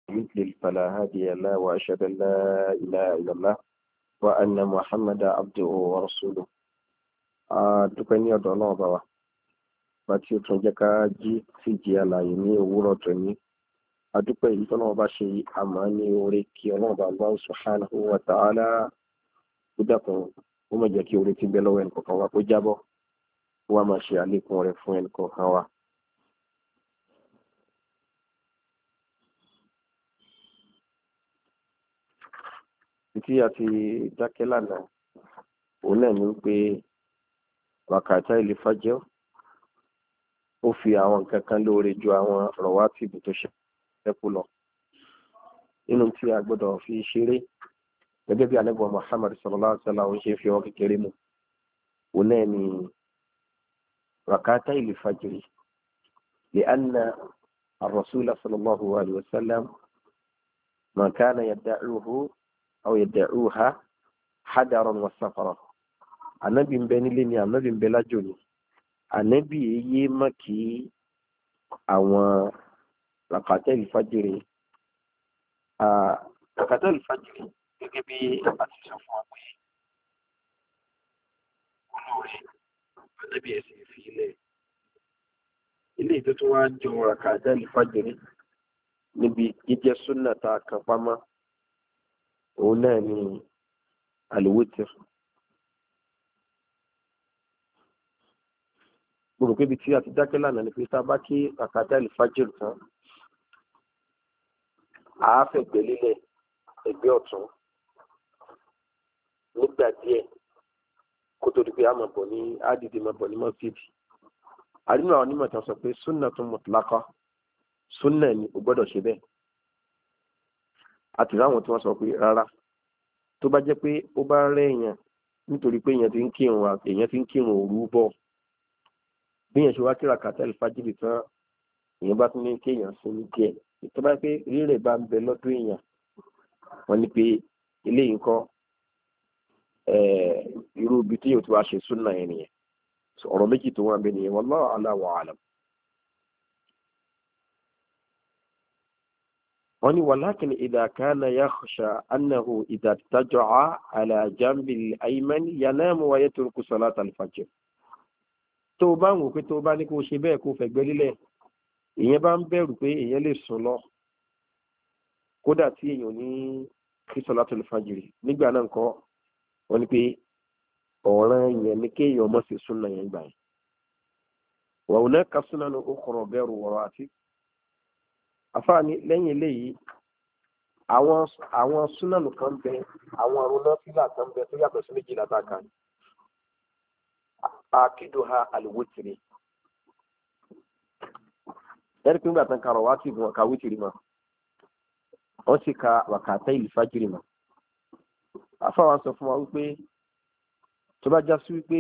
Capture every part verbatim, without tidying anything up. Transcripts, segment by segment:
يضلل فلا هادي له وأشهد أن لا إله إلا الله وأن محمدا عبده ورسوله. dúpẹ́ ní ọ̀dọ̀ Ọlọ́run bá wa bá tí ó tún jẹ́ ká jí sí ìjì àlàyé ní òwúrọ̀ tòní. adúpẹ́ èyí tọ́lọ́run bá ṣe àmọ́ ní oore kí Ọlọ́run bá Allah subhanahu wa ta'ala ó dákun ó má jẹ́ kí oore tí ń bẹ lọ́wọ́ ẹnìkọ̀ọ̀kan wa kó jábọ́ ó wá máa ṣe àlékún rẹ̀ fún ẹnìkọ̀ọ̀kan wa. tí a ti dákẹ́ lánàá òun náà ní pé wákàtí ìlífàjẹ́ ó fi àwọn nǹkan kan lóore ju àwọn rọ̀wátìbù tó ṣẹ́kù lọ nínú tí a gbọ́dọ̀ fi ṣeré gẹ́gẹ́ bí Ànábì Muhammad sallallahu alaihi wasallam ṣe fi ọwọ́ kékeré mu òun náà ní wákàtí ìlífàjẹ́ لأن الرسول صلى الله عليه وسلم ما كان يدعوه أو يدعوها حدرا وسفرا. Ànábì ń bẹ nílé ni Ànábì ń bẹ lájò ni Ànábì yé má kí àwọn rakata ìfàjìrì rakata ìfàjìrì gẹ́gẹ́ bí a ti sọ fún wa pé olóore Ànábì ẹ̀sìn fi ilẹ̀ ilé tó tún wá jọ rakata ìfàjìrì níbi jíjẹ́ súnà tá a kan pamọ́ òun náà ni àlùwítìr. gbogbo kébi tí a ti dákẹ́ lánàá ni pé tá a bá kí rakata ìfàjìrì tán a fẹ̀gbẹ́ lélẹ̀ ẹgbẹ́ ọ̀tún nígbà díẹ̀ kó tó di pé a máa bọ̀ ní ádìdì máa bọ̀ ní mọ́sídì. àdínú àwọn onímọ̀ tán sọ pé súnà tó mutlaqa súnà ni o gbọ́dọ̀ ṣe bẹ́ẹ̀. àti láwọn tí wọ́n sọ pé rárá tó bá jẹ́ pé ó bá rẹ̀ èèyàn nítorí pé èèyàn ti ń kírun èèyàn ti ń kírun òru bọ̀ bí èèyàn ṣe wá kí rakata ìfàjìrì tán èèyàn bá tún ní kéèyàn sinmi díẹ̀ tó bá pé rírẹ̀ bá ń bẹ lọ́dún èèyàn wọ́n ní pé eléyìí ń kọ́ irú ibi tí yóò ti wá ṣe súnà yẹn nìyẹn ọ̀rọ̀ méjì tó wà ń bẹ nìyẹn wallahu a'la wa a'lam. wọ́n ní walakin idha kana yakhsha annahu idha ittaja'a ala jambi al-ayman yanamu wa yatruku salata al-fajr. tó o bá ń wò pé tó o bá ní kó o ṣe bẹ́ẹ̀ kó o fẹ̀gbẹ́ lílẹ̀ èèyàn bá ń bẹ̀rù pé èèyàn lè sùn lọ kódà tí èèyàn ní kí salatul fajr nígbà náà kọ́ wọ́n ní pé ọ̀ràn yẹn ní kéèyàn mọ̀ sí súnà yẹn gbà yẹn. wa hunaka sunan ukhra bẹ̀rù wọ̀rọ̀ àti àfáàní lẹ́yìn eléyìí àwọn àwọn súnánù kan bẹ àwọn àrùn náfìlà kan bẹ tó yàtọ̀ sí méjìlá tá a kà ní. akiduha alwitri ẹni pé ńgbà tán karọ̀ wá sí ìgbìmọ̀ ká wítìrì mọ́ wọ́n sì ka wàkàtà ìlfàjìrì mọ́. àfáà sọ fún wa wípé tó bá já sí wípé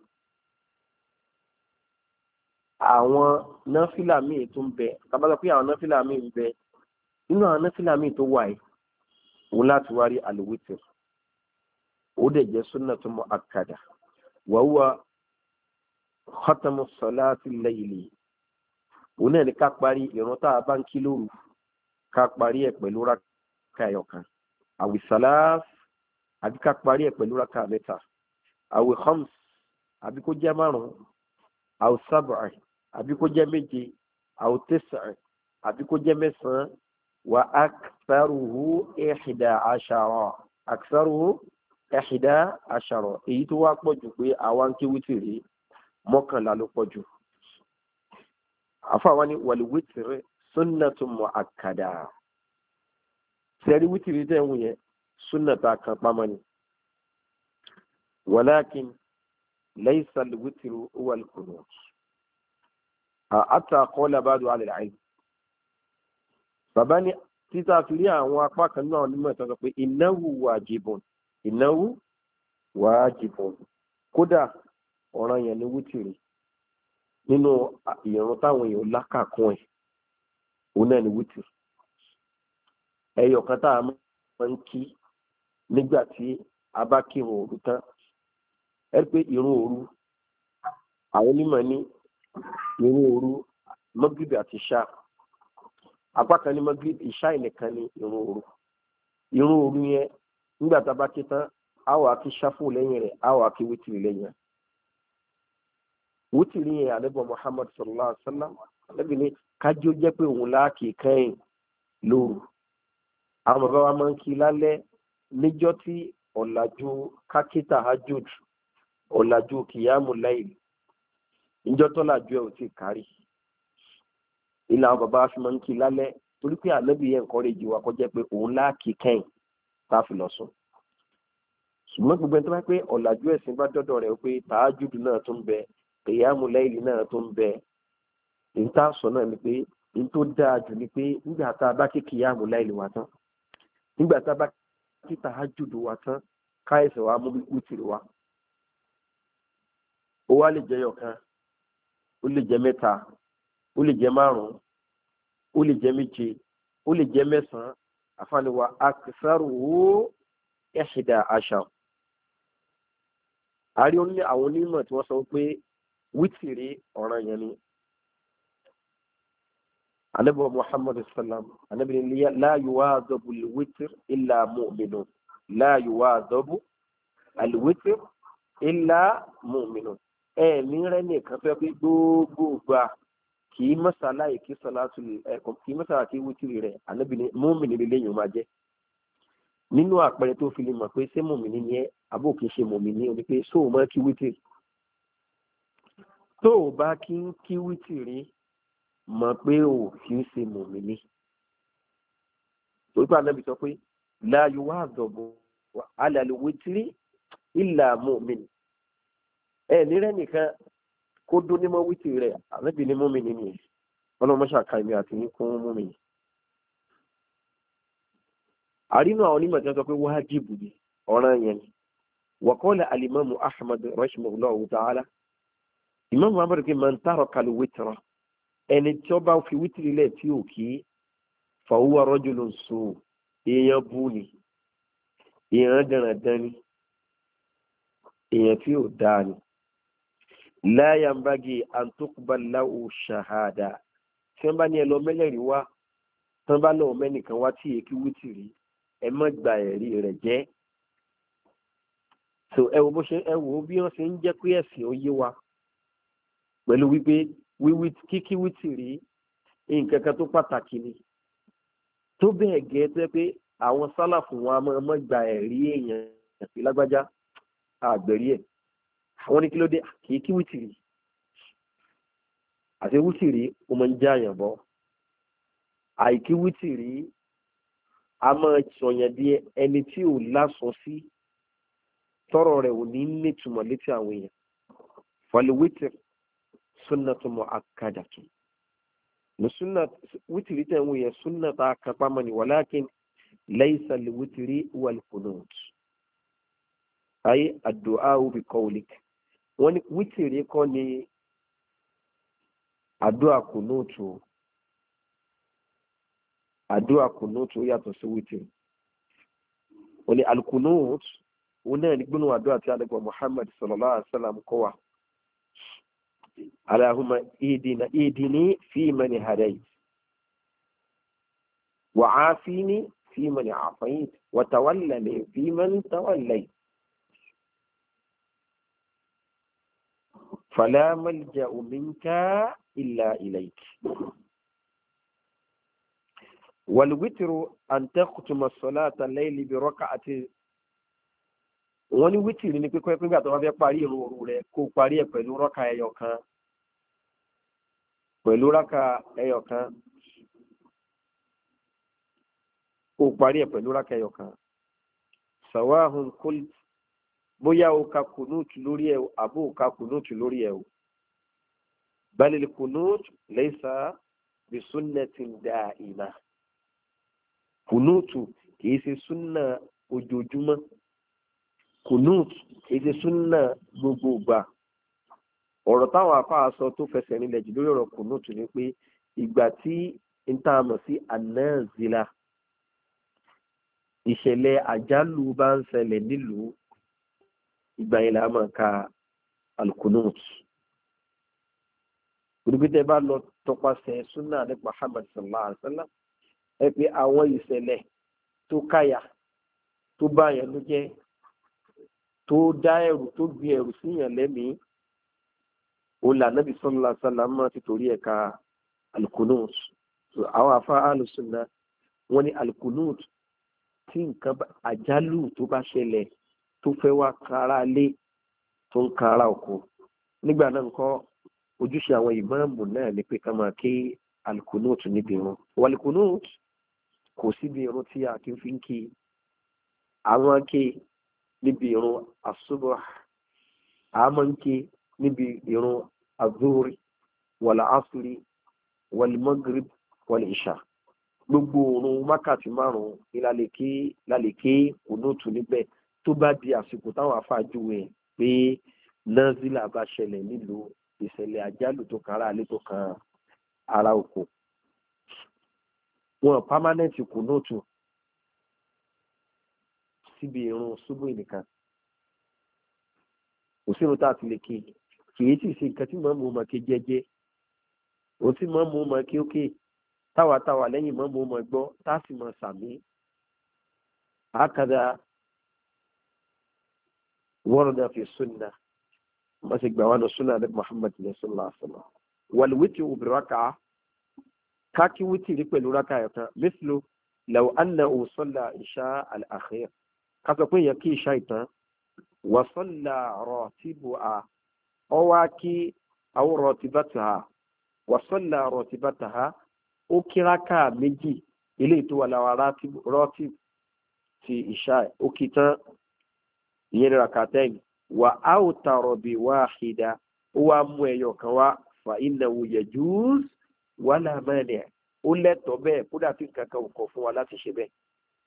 àwọn náfìlà míì tó ń bẹ tábàlọ́ pé àwọn náfìlà míì ń bẹ nínú àwọn náfìlà míì tó wà yìí òun láti wá rí alwitr ó dẹ̀ jẹ́ sunnatu mu'akkada wa huwa khatamu salati layli òun náà ní ká parí ìrun tá a bá ń kí lóru ká parí ẹ̀ pẹ̀lú rákà ẹyọkan àwì sàlás àbí ká parí ẹ̀ pẹ̀lú rákà mẹ́ta àwì khams àbí kó jẹ́ márùn-ún àwì sab'a àbí kó jẹ́ méje àwì tis'a àbí kó jẹ́ mẹ́sàn-án wa aktharuhu ihda ashara aktharuhu ihda ashara èyí tó wá pọ̀ jù pé àwa ń kí wítìrì mọ́kànlá ló pọ̀ jù. àfáà wá ní wal wítìrì sunnatun mu'akkada sẹ́rí wítìrì tẹ̀ ń wù yẹn sunnata kan pamọ́ ni walakin laysa al-witru huwa al-qunut hatta qala ba'du ahli al-ilm. bàbá ní títà fi rí àwọn apá kan náà onímọ̀ ìtàn sọ pé innahu wajibun innahu wajibun kódà ọ̀ràn yẹn ní wítìrì nínú ìrun táwọn èèyàn lákàkún ẹ̀ òun náà ní wítìrì ẹyọ kan tá a máa ń kí nígbà tí a bá kírun òru tán ẹ pé ìrun òru àwọn onímọ̀ ní ìrun òru mọ́gìrìbì àti ṣá apá kan ní magrib ìṣáì nìkan ní irun òru irun òru yẹn nígbà tá a bá ké tán a wà kí ṣáfù lẹ́yìn rẹ̀ a wà kí wítìrì lẹ́yìn rẹ̀ wítìrì yẹn ànábì Muhammad sallallahu alaihi wasallam ànábì ní kájú jẹ́ pé òun láàkì kẹ́yìn lóru àwọn bàbá wa máa ń kí lálẹ́ níjọ́ tí ọ̀làjú kákítà hajjud ọ̀làjú kìyàmù láìl níjọ́ tó làjú ẹ̀ ò tí kárí ilé àwọn bàbá wa fi máa ń kí lálẹ́ torí pé ànábì yẹn nǹkan rẹ̀ jù wá kọjá pé òun láàkì kẹ́yìn tá a fi lọ sùn ṣùgbọ́n gbogbo ẹni tó bá pé ọ̀làjú ẹ̀sìn bá dọ́dọ̀ rẹ̀ pé tahajjud náà tó ń bẹ kìyàmù láìl náà tó ń bẹ níta sọ náà ni pé ní tó dáa jù ni pé nígbà tá a bá kí kìyàmù láìl wá tán nígbà tá a bá kí tahajjud wá tán káyọ̀sẹ̀ wa mú wítìrì wá ó wá lè jẹ́ yọ̀kan ó lè jẹ́ mẹ́ta ó lè jẹ́ márùn-ún ó lè jẹ́ méje ó lè jẹ́ mẹ́sàn-án àfààníwá aktharuhu ihda ashar àrí oní àwọn onímọ̀ tí wọ́n sọ pé wítìrì ọ̀ràn yẹn ni anabi Muhammad sallam anabi ni la yuwadhabu alwitr illa mu'minun la yuwadhabu alwitr illa mu'minun ẹ ní rẹ nìkan fẹ́ pé gbogbo gbà kì í mọ́sálá kì í sọ́látù ẹ̀kọ́ kì í mọ́sálá kì í wítìrì rẹ̀ anabi ni mu'min lẹ́yìn máa jẹ́ nínú àpẹẹrẹ tó fi lè mọ̀ pé ṣé mùmìnì ni ẹ́ àbò kìí ṣe mùmìnì ó ní pé sóò mọ́ kí wítìrì tó o bá kí ń kí wítìrì mọ̀ pé o kì í ṣe mùmìnì torí pé Ànábì sọ pé la yuwadhabu ala al-witri illa mu'min ẹ nírẹ́ nìkan kó dún ní mọ́ wítìrì rẹ̀ Ànábì ní mùmìnì ni ọlọ́mọṣà kàìmí àti ní kún mùmìnì àrínú àwọn onímọ̀ tí wọ́n sọ pé wájìbù ni ọ̀ràn yẹn ni waqala alimamu ahmad rahimahullahu ta'ala imamu ahmad kí man taraka al-witra ẹni tí ó bá fi wítìrì lẹ̀ tí ò kí fa huwa rajulun su èèyàn bú ni èèyàn dandan ni èèyàn tí ò dáa ni la yanbaghi an tuqbal lahu shahada tí wọ́n bá ní ẹ lọ mẹ́lẹ̀rí wá tí wọ́n bá lọ́wọ́ mẹ́nìkan wá tí èkí wítìrì ẹ má gba ẹ̀rí rẹ̀ jẹ́ so ẹ wo bó ṣe ẹ wo bí wọ́n ṣe ń jẹ́ pé ẹ̀sìn ó yé wa pẹ̀lú wípé wíwí kíkí wítìrì nǹkan kan tó pàtàkì ni tó bẹ́ẹ̀ gẹ́ tó yẹ pé àwọn sálàfù wọn a máa má gba ẹ̀rí èèyàn ẹ̀sìn lágbájá àgbẹ̀rí ẹ̀ àwọn ní kí ló dé kìí kí wítìrì àti wítìrì ó máa ń já àyàn bọ́ àìkí wítìrì a máa sọ̀yàn bí ẹni tí ò lásọ sí tọrọ rẹ̀ ò ní nítumọ̀ létí àwọn èèyàn fal-witr sunnatun mu'akkadatun ní súnà wítìrì tẹ̀ ń wòye súnà tá a kápá mọ́ ni walakin laysa al-witri wal-qunut ayé ad-du'a'u bi qawlik wọ́n ní wítìrì kọ́ ni àdúrà kùnúùtù àdúrà kùnúùtù yàtọ̀ sí wítìrì wọ́n ní al-qunut wọ́n náà ní gbónú àdúrà tí alẹ́gbọ̀n Muhammad sallallahu alaihi wasallam kọ́ wa Allahumma idina idini fi man hadayt wa afini fi man afayt wa tawallani fi man tawallayt fala malja'u minka illa ilayk والوتر أن تختم الصلاة الليل بركعة wọ́n ní wítìrì ní pípẹ́ pípẹ́ àtọ́wọ́ fẹ́ parí ìrun òru rẹ̀ kó parí ẹ̀ pẹ̀lú rákà ẹyọ kan pẹ̀lú rákà ẹyọ kan kó parí ẹ̀ pẹ̀lú rákà ẹyọ kan sawahun kult bóyá o ka kùnúùtù lórí ẹ̀ àbó o ka kùnúùtù lórí ẹ̀ o balil kùnúùtù laysa bi sunnatin da'ima kùnúùtù kìí ṣe súnà ojoojúmọ́ kùnúùtù kìí ṣe súnà gbogbo ìgbà ọ̀rọ̀ táwọn afáà sọ tó fẹsẹ̀ nílẹ̀ jù lórí ọ̀rọ̀ kùnúùtù ni pé ìgbà tí n ta mọ̀ sí anazila ìṣẹ̀lẹ̀ àjálù bá ń ṣẹlẹ̀ nílùú ìgbà yẹn la máa ka alkunut olùgbé tẹ bá lọ tọpasẹ̀ súnà ní Muhammad sallallahu alaihi wa sallam ẹ pé àwọn ìṣẹ̀lẹ̀ tó káyà tó bá yẹn ló jẹ́ tó dá ẹ̀rù tó gbé ẹ̀rù síyàn lẹ́mìí òun là Nábì sallallahu alaihi wasallam ti torí ẹ̀ka al-qunut. àwọn afá alùsùnà wọ́n ní al-qunut tí nǹkan àjálù tó bá ṣẹlẹ̀ tó fẹ́ wá kára lé tó ń kára oko nígbà náà nǹkan ojúṣe àwọn ìmáàmù náà ni pé ká máa ké al-qunut níbi irun wal-qunut kò síbi irun tí a kì í fi ń kí àwọn ké níbi irun as-subh àmọ́ ń ké níbi irun az-zuhri wal-asri wal-maghrib wal-isha gbogbo òrùn wákàtí márùn-ún ní lálẹ́ké kùnúùtù níbẹ̀ tó bá di àsìkò táwọn afáàjúwe pé nazila bá ṣẹlẹ̀ nílùú ìṣẹ̀lẹ̀ àjálù tó kan ara alẹ́ tó kan ara oko wọn pámánẹ́ǹtì kùnúùtù síbi irun ṣubú nìkan kò sí irun tá a ti lè kí kì í sì ṣe nǹkan tí màá mú ọmọ ké jẹ́jẹ́ òun tí màá mú ọmọ ké ókè táwa táwa lẹ́yìn màá mú ọmọ gbọ́ tá a sì mọ sàmí àkàdá wọ́rọ̀dà fi sunna wọ́n sì gbà wá lọ sunna ní Muhammad sallallahu alaihi wasallam wàlúwìtì òbí rákà káàkì wítìrí pẹ̀lú rákà ẹ̀kan mithlu law annahu salla ìṣá al-akhir ká sọ pé èèyàn kí ìṣá ìtàn wa salla ratibuha ọwá kí àwọn ratibataha wa salla ratibataha ó kí rákà méjì ilé tó wà láwọn rọ́tì ti ìṣá ó kí tán ìyẹn ní rakatayn wà awtara bi wahida ó wá mú ẹyọ kan wá fa innahu yajuz wala mani' ó lẹ́tọ̀ọ́ bẹ́ẹ̀ kódà tí kankan ò kọ̀ fún wa láti ṣe bẹ́ẹ̀.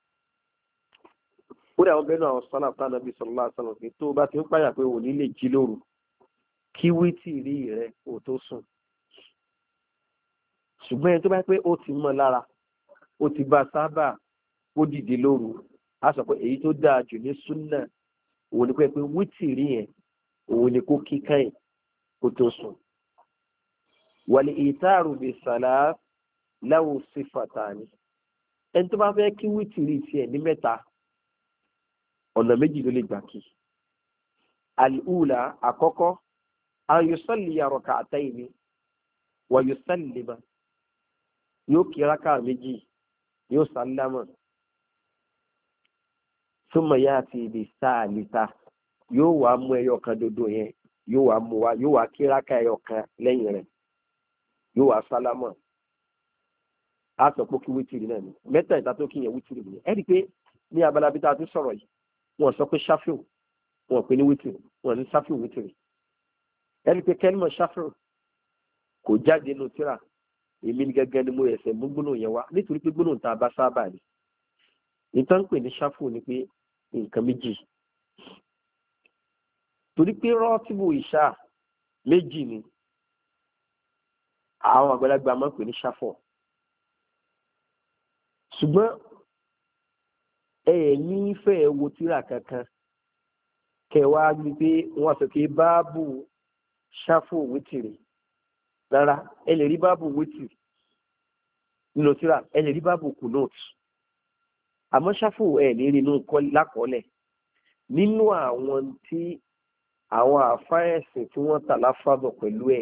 kódà wọn bẹ́ẹ̀ náà àwọn sálà tá Ànábì sallallahu alaihi wasallam pé tó bá ti ń pààyà pé òní lè jí lóru kí wítìrí rẹ ò tó sùn. ṣùgbọ́n ẹni tó bá pé ó ti mọ́ lára ó ti bá sábà ó dìde lóru á sọ pé èyí tó dáa jù ní súnà òun ni pé pé wítìrí yẹn òun ni kó kíkà yẹn kó tó sùn. wal itaru bi salat lahu sifatani ẹni tó bá fẹ́ kí wítìrí tiẹ̀ ní mẹ́ta ọ̀nà méjì ló lè gbà kí. al-ula àkọ́kọ́ an yusalli rak'atayni wa yusallima yóò kí rákà méjì yóò sálámà thumma yati bi salisa yóò wá mú ẹyọ kan dodo yẹn yóò wá mú wá yóò wá kí rákà ẹyọ kan lẹ́yìn rẹ̀ yóò wá sálámà á sọ pé kí wítìrì náà ni mẹ́ta ìta tó kí yẹn wítìrì nìyẹn ẹ rí i pé ní abala bí tá a ti sọ̀rọ̀ yìí wọ́n sọ pé ṣáfíù wọ́n pè ní wítìrì wọ́n ní ṣáfíù wítìrì ẹ rí i pé kẹ́límọ̀ ṣáfíù kò jáde nínú tírà èmi ní gẹ́gẹ́ ni mo ẹ̀sẹ̀ mú gbólóhùn yẹn wá nítorí pé gbólóhùn tá a bá sábà ní nítorí pé ní ṣáfù ni pé nǹkan méjì torí pé rọ́ọ̀tìbù ìṣá méjì ni àwọn àgbàlagbà máa ń pè ní ṣáfọ̀ ṣùgbọ́n ẹ ní fẹ́ wo tírà kankan kẹwàá gbé pé wọ́n sọ pé báàbù ṣáfù wítìrì rárá ẹ lè rí báàbù wítìrì nínú tírà ẹ lè rí báàbù kùnúùtù àmọ́ ṣáfù ẹ̀ ní rí inú lákọọ́lẹ̀ nínú àwọn tí àwọn àfáẹ̀sìn tí wọ́n tà láfàbọ̀ pẹ̀lú ẹ̀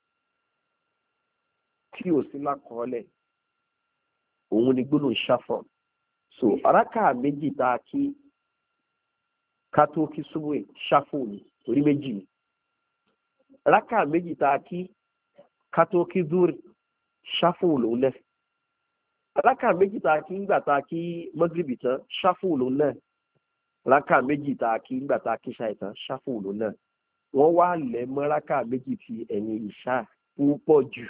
tí ò sí lákọọ́lẹ̀ òun ni gbólóhùn ṣáfọ̀ so rákà méjì tá a kí ká tó kí ṣubú ẹ̀ ṣáfù ni torí méjì ni rákà méjì tá a kí ká tó kí dúrì ṣáfù lòun lẹ́sìn rákà méjì tá a kí ńgbà tá a kí mọ́gìrìbì tán ṣáfù ló náà rákà méjì tá a kí ńgbà tá a kí ṣáì tán ṣáfù ló náà wọ́n wá lẹ̀ mọ́ rákà méjì ti ẹ̀yìn ìṣá púpọ̀ jù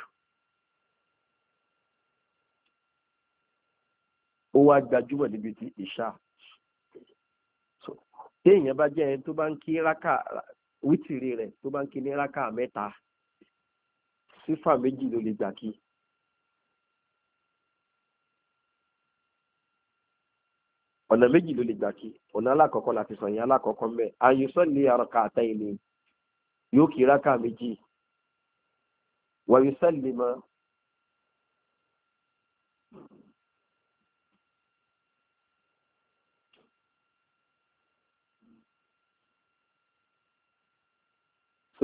ó wá gbajúmọ̀ níbi ti ìṣá téèyàn bá jẹ́ ẹni tó bá ń kí rákà wítìrì rẹ̀ tó bá ń kí ní rákà mẹ́ta sífà méjì ló lè gbà kí. ọ̀nà méjì ló lè gbà kí ọ̀nà alákọ̀ọ́kọ́ láti sọ yẹn alákọ̀ọ́kọ́ mẹ́ àyùsọ́ ní rak'atayn ni yóò kí rákà méjì wa yusallima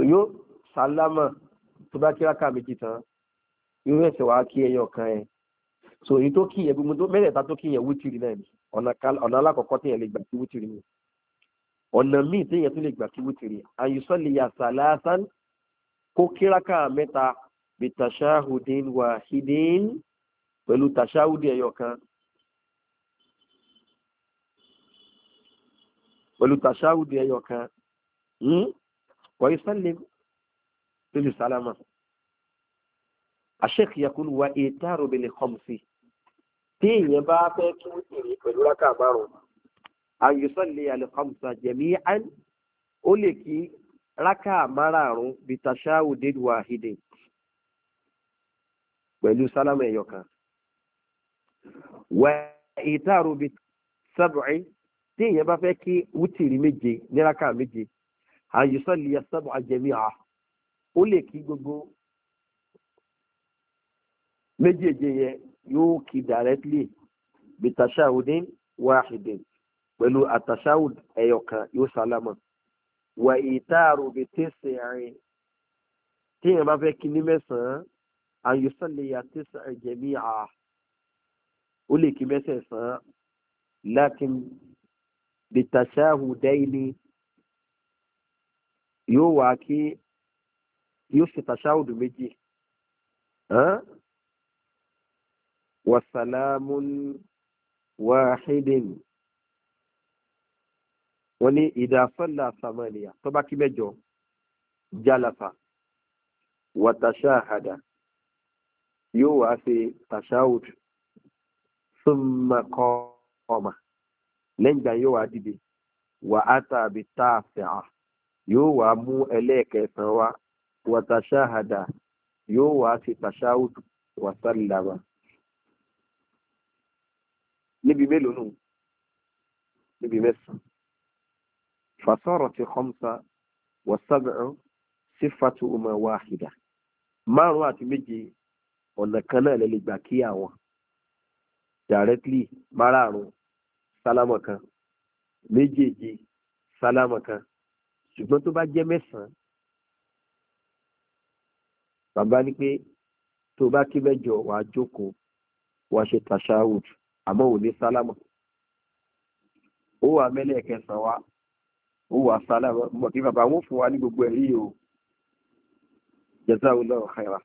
yóò sálámà tó bá kí rákà méjì tán yóò ẹsẹ̀ wá kí ẹyọ kan ẹ̀ so èyí tó kí yẹn gbogbo mẹ́rẹ̀ẹ́ta tó kí yẹn wítìrì náà ni ọ̀nà alákọ̀ọ́kọ́ téèyàn lè gbà kí wítìrì ni ọ̀nà míì téèyàn tún lè gbà kí wítìrì àyùsọ̀lì yà sàlásán kó kí rákà mẹ́ta bí tàṣáhùdín wàhídín pẹ̀lú tàṣáhùdí ẹyọ kan pẹ̀lú tàṣáhùdí ẹyọ kan wọ́n yí sálẹ̀ lórí sálámà àṣẹ́kì yakun wa ìtàrò bẹ̀lẹ̀ khamsi tí èèyàn bá fẹ́ kí wọ́n tèrè pẹ̀lú rákà márùn-ún àyùsọ̀lẹ̀ àlẹ́ khamsa jami'an ó lè kí rákà márùn-ún bí tàṣáhùdín wàhídín pẹ̀lú sálámà ẹyọ kan wà ìtàrò bí sábùí tí èèyàn bá fẹ́ kí wútìrí méje ní rákà méje àyùsọ̀lẹ̀ sábùá jami'a ó lè kí gbogbo méjèèjì yẹn yóò kí directly bí tashahudin wahidin pẹ̀lú àtàṣáhùd ẹyọ kan yóò sálámà wà ìtàrò bí tẹ̀sán tí èèyàn bá fẹ́ kí ní mẹ́sàn-án àyùsọ̀lẹ̀ tẹ̀sán jami'a ó lè kí mẹ́sàn-án lakin bí tashahudaini yóò wá kí yóò ṣe tàṣáhùdù méjì wasalamun wahidin wọ́n ní ìdásọ́lá samaniya tó bá kí mẹ́jọ jálàfà wàtàṣáhàdà yóò wá ṣe tàṣáhùdù thumma qama lẹ́yìn ìgbà yóò wá dìde wà á tàbí tààfẹ́à yóò wá mú ẹlẹ́ẹ̀kẹsàn wá wàtàṣáhàdà yóò wá sí tàṣáhùdù wàsálàmà níbi mélòó nù níbi mẹ́sàn fasọ́rọ̀ ti khamsa wàsábẹ̀rún sífàtú ọmọ wáhìdà márùn àti méje ọ̀nà kan náà lè gbà kí àwọn directly márààrún sálámà kan méjèèjì sálámà kan ṣùgbọ́n tó bá jẹ́ mẹ́sàn-án bàbá ní pé tó bá kí mẹ́jọ wàá jókòó wàá ṣe tashahud àmọ́ ò ní sálámà ó wà mẹ́lẹ̀ kẹsàn-án wa ó wà sálámà mọ̀ kí bàbá wọn fún wa ní gbogbo ẹ̀rí o jazahullahu khaira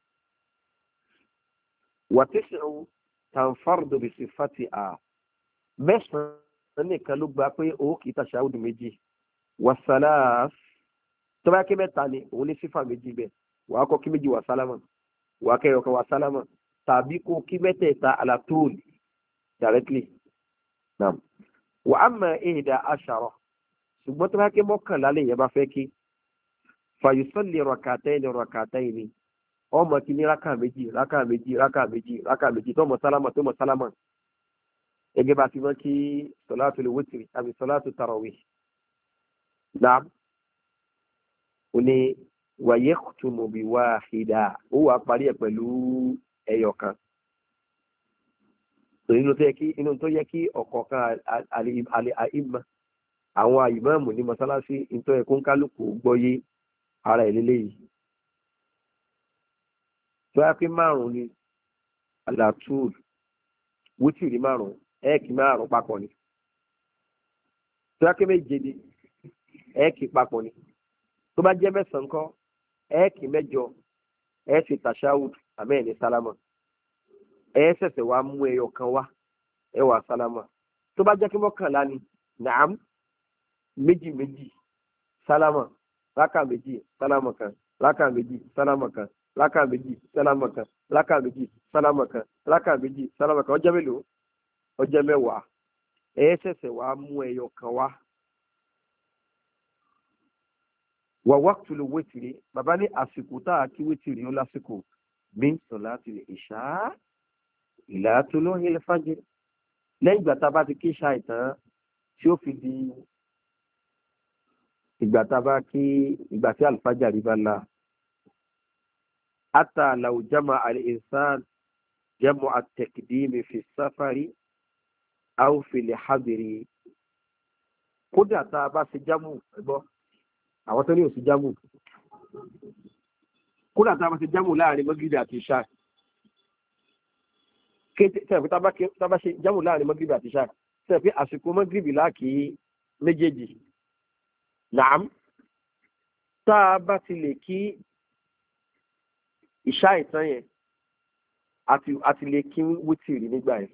wà tẹ̀sán tanfardu bi sifatiha mẹ́sàn-án nìkan ló gba pé ó kì í tashahud méjì wasalas tó bá kí mẹ́ta ni òun ní sífà méjì bẹ́ẹ̀ wàá kọ́ kí méjì wà sálámà wàá kẹ́yọ̀ kan wà sálámà tàbí kó kí mẹ́tẹ̀ẹ̀ta alatul directly naam wà á mọ ihda ashara ṣùgbọ́n tó bá kí mọ́kànlá lè yẹn bá fẹ́ kí fayusalli rak'atayn rak'atayn ọmọ kí ní rákà méjì rákà méjì rákà méjì rákà méjì tó mọ sálámà tó mọ sálámà ẹgbẹ́ bá ti mọ́ kí salatul witri àbí salatu tarawih naam ó ní wàyẹ kùtùmù bí wahida ó wà parí ẹ pẹ̀lú ẹyọ kan inú tó yẹ kí inú tó yẹ kí ọ̀kọ̀ọ̀kan àlè àìmọ̀ àwọn àìmọ̀ọ̀mù ní mọ́sálásí nítorí ẹ̀kọ́ ń kálukú gbọ́yé ara ẹ̀ lélẹ́yìí tó yẹ pé márùn-ún ni alatul wítìrì márùn-ún ẹ̀ẹ́kì márùn-ún papọ̀ ni tó yẹ pé méje ni ẹ̀ẹ́kì papọ̀ ni tó bá jẹ́ mẹ́sàn-án kọ́ ẹ̀ẹ́kì mẹ́jọ ẹ̀ ṣe tashahud àmẹ́ ní sálámà ẹ̀ ṣẹ̀ṣẹ̀ wá mú ẹyọ kan wá ẹ̀ wá sálámà tó bá jẹ́ kí mọ́kànlá ni nàám méjì méjì sálámà rákà méjì sálámà kan rákà méjì sálámà kan rákà méjì sálámà kan rákà méjì sálámà kan rákà méjì sálámà kan ọjọ́ mélòó ọjọ́ mẹ́wàá ẹ̀ ṣẹ̀ṣẹ̀ wá mú ẹyọ kan wá. wà wákùtùlù wítìrì bàbá ní àsìkò tá a kí wítìrì ó lásìkò min sọ̀láàtì ìṣá ìlà tó ló ń yẹlẹ fájì lẹ́yìn ìgbà tá a bá ti kí ìṣá ìtàn tí ó fi di ìgbà tá a bá kí ìgbà tí àlùfájà rí bá la ata law jama al-insan jamu at-taqdimi fi safari aw fi al-hadri kódà tá a bá ṣe jámù ẹgbọ́ àwọn tó ní òsì jámù kódà tá a bá ṣe jámù láàrin mọ́gìrì àti ìṣá kété sẹ́yìn pé tá a bá ṣe jámù láàrin mọ́gìrì àti ìṣá sẹ́yìn pé àsìkò mọ́gìrì láàkì méjèèjì nàám tá a bá ti lè kí ìṣá ìtàn yẹn àti àti lè kí wítìrì nígbà yẹn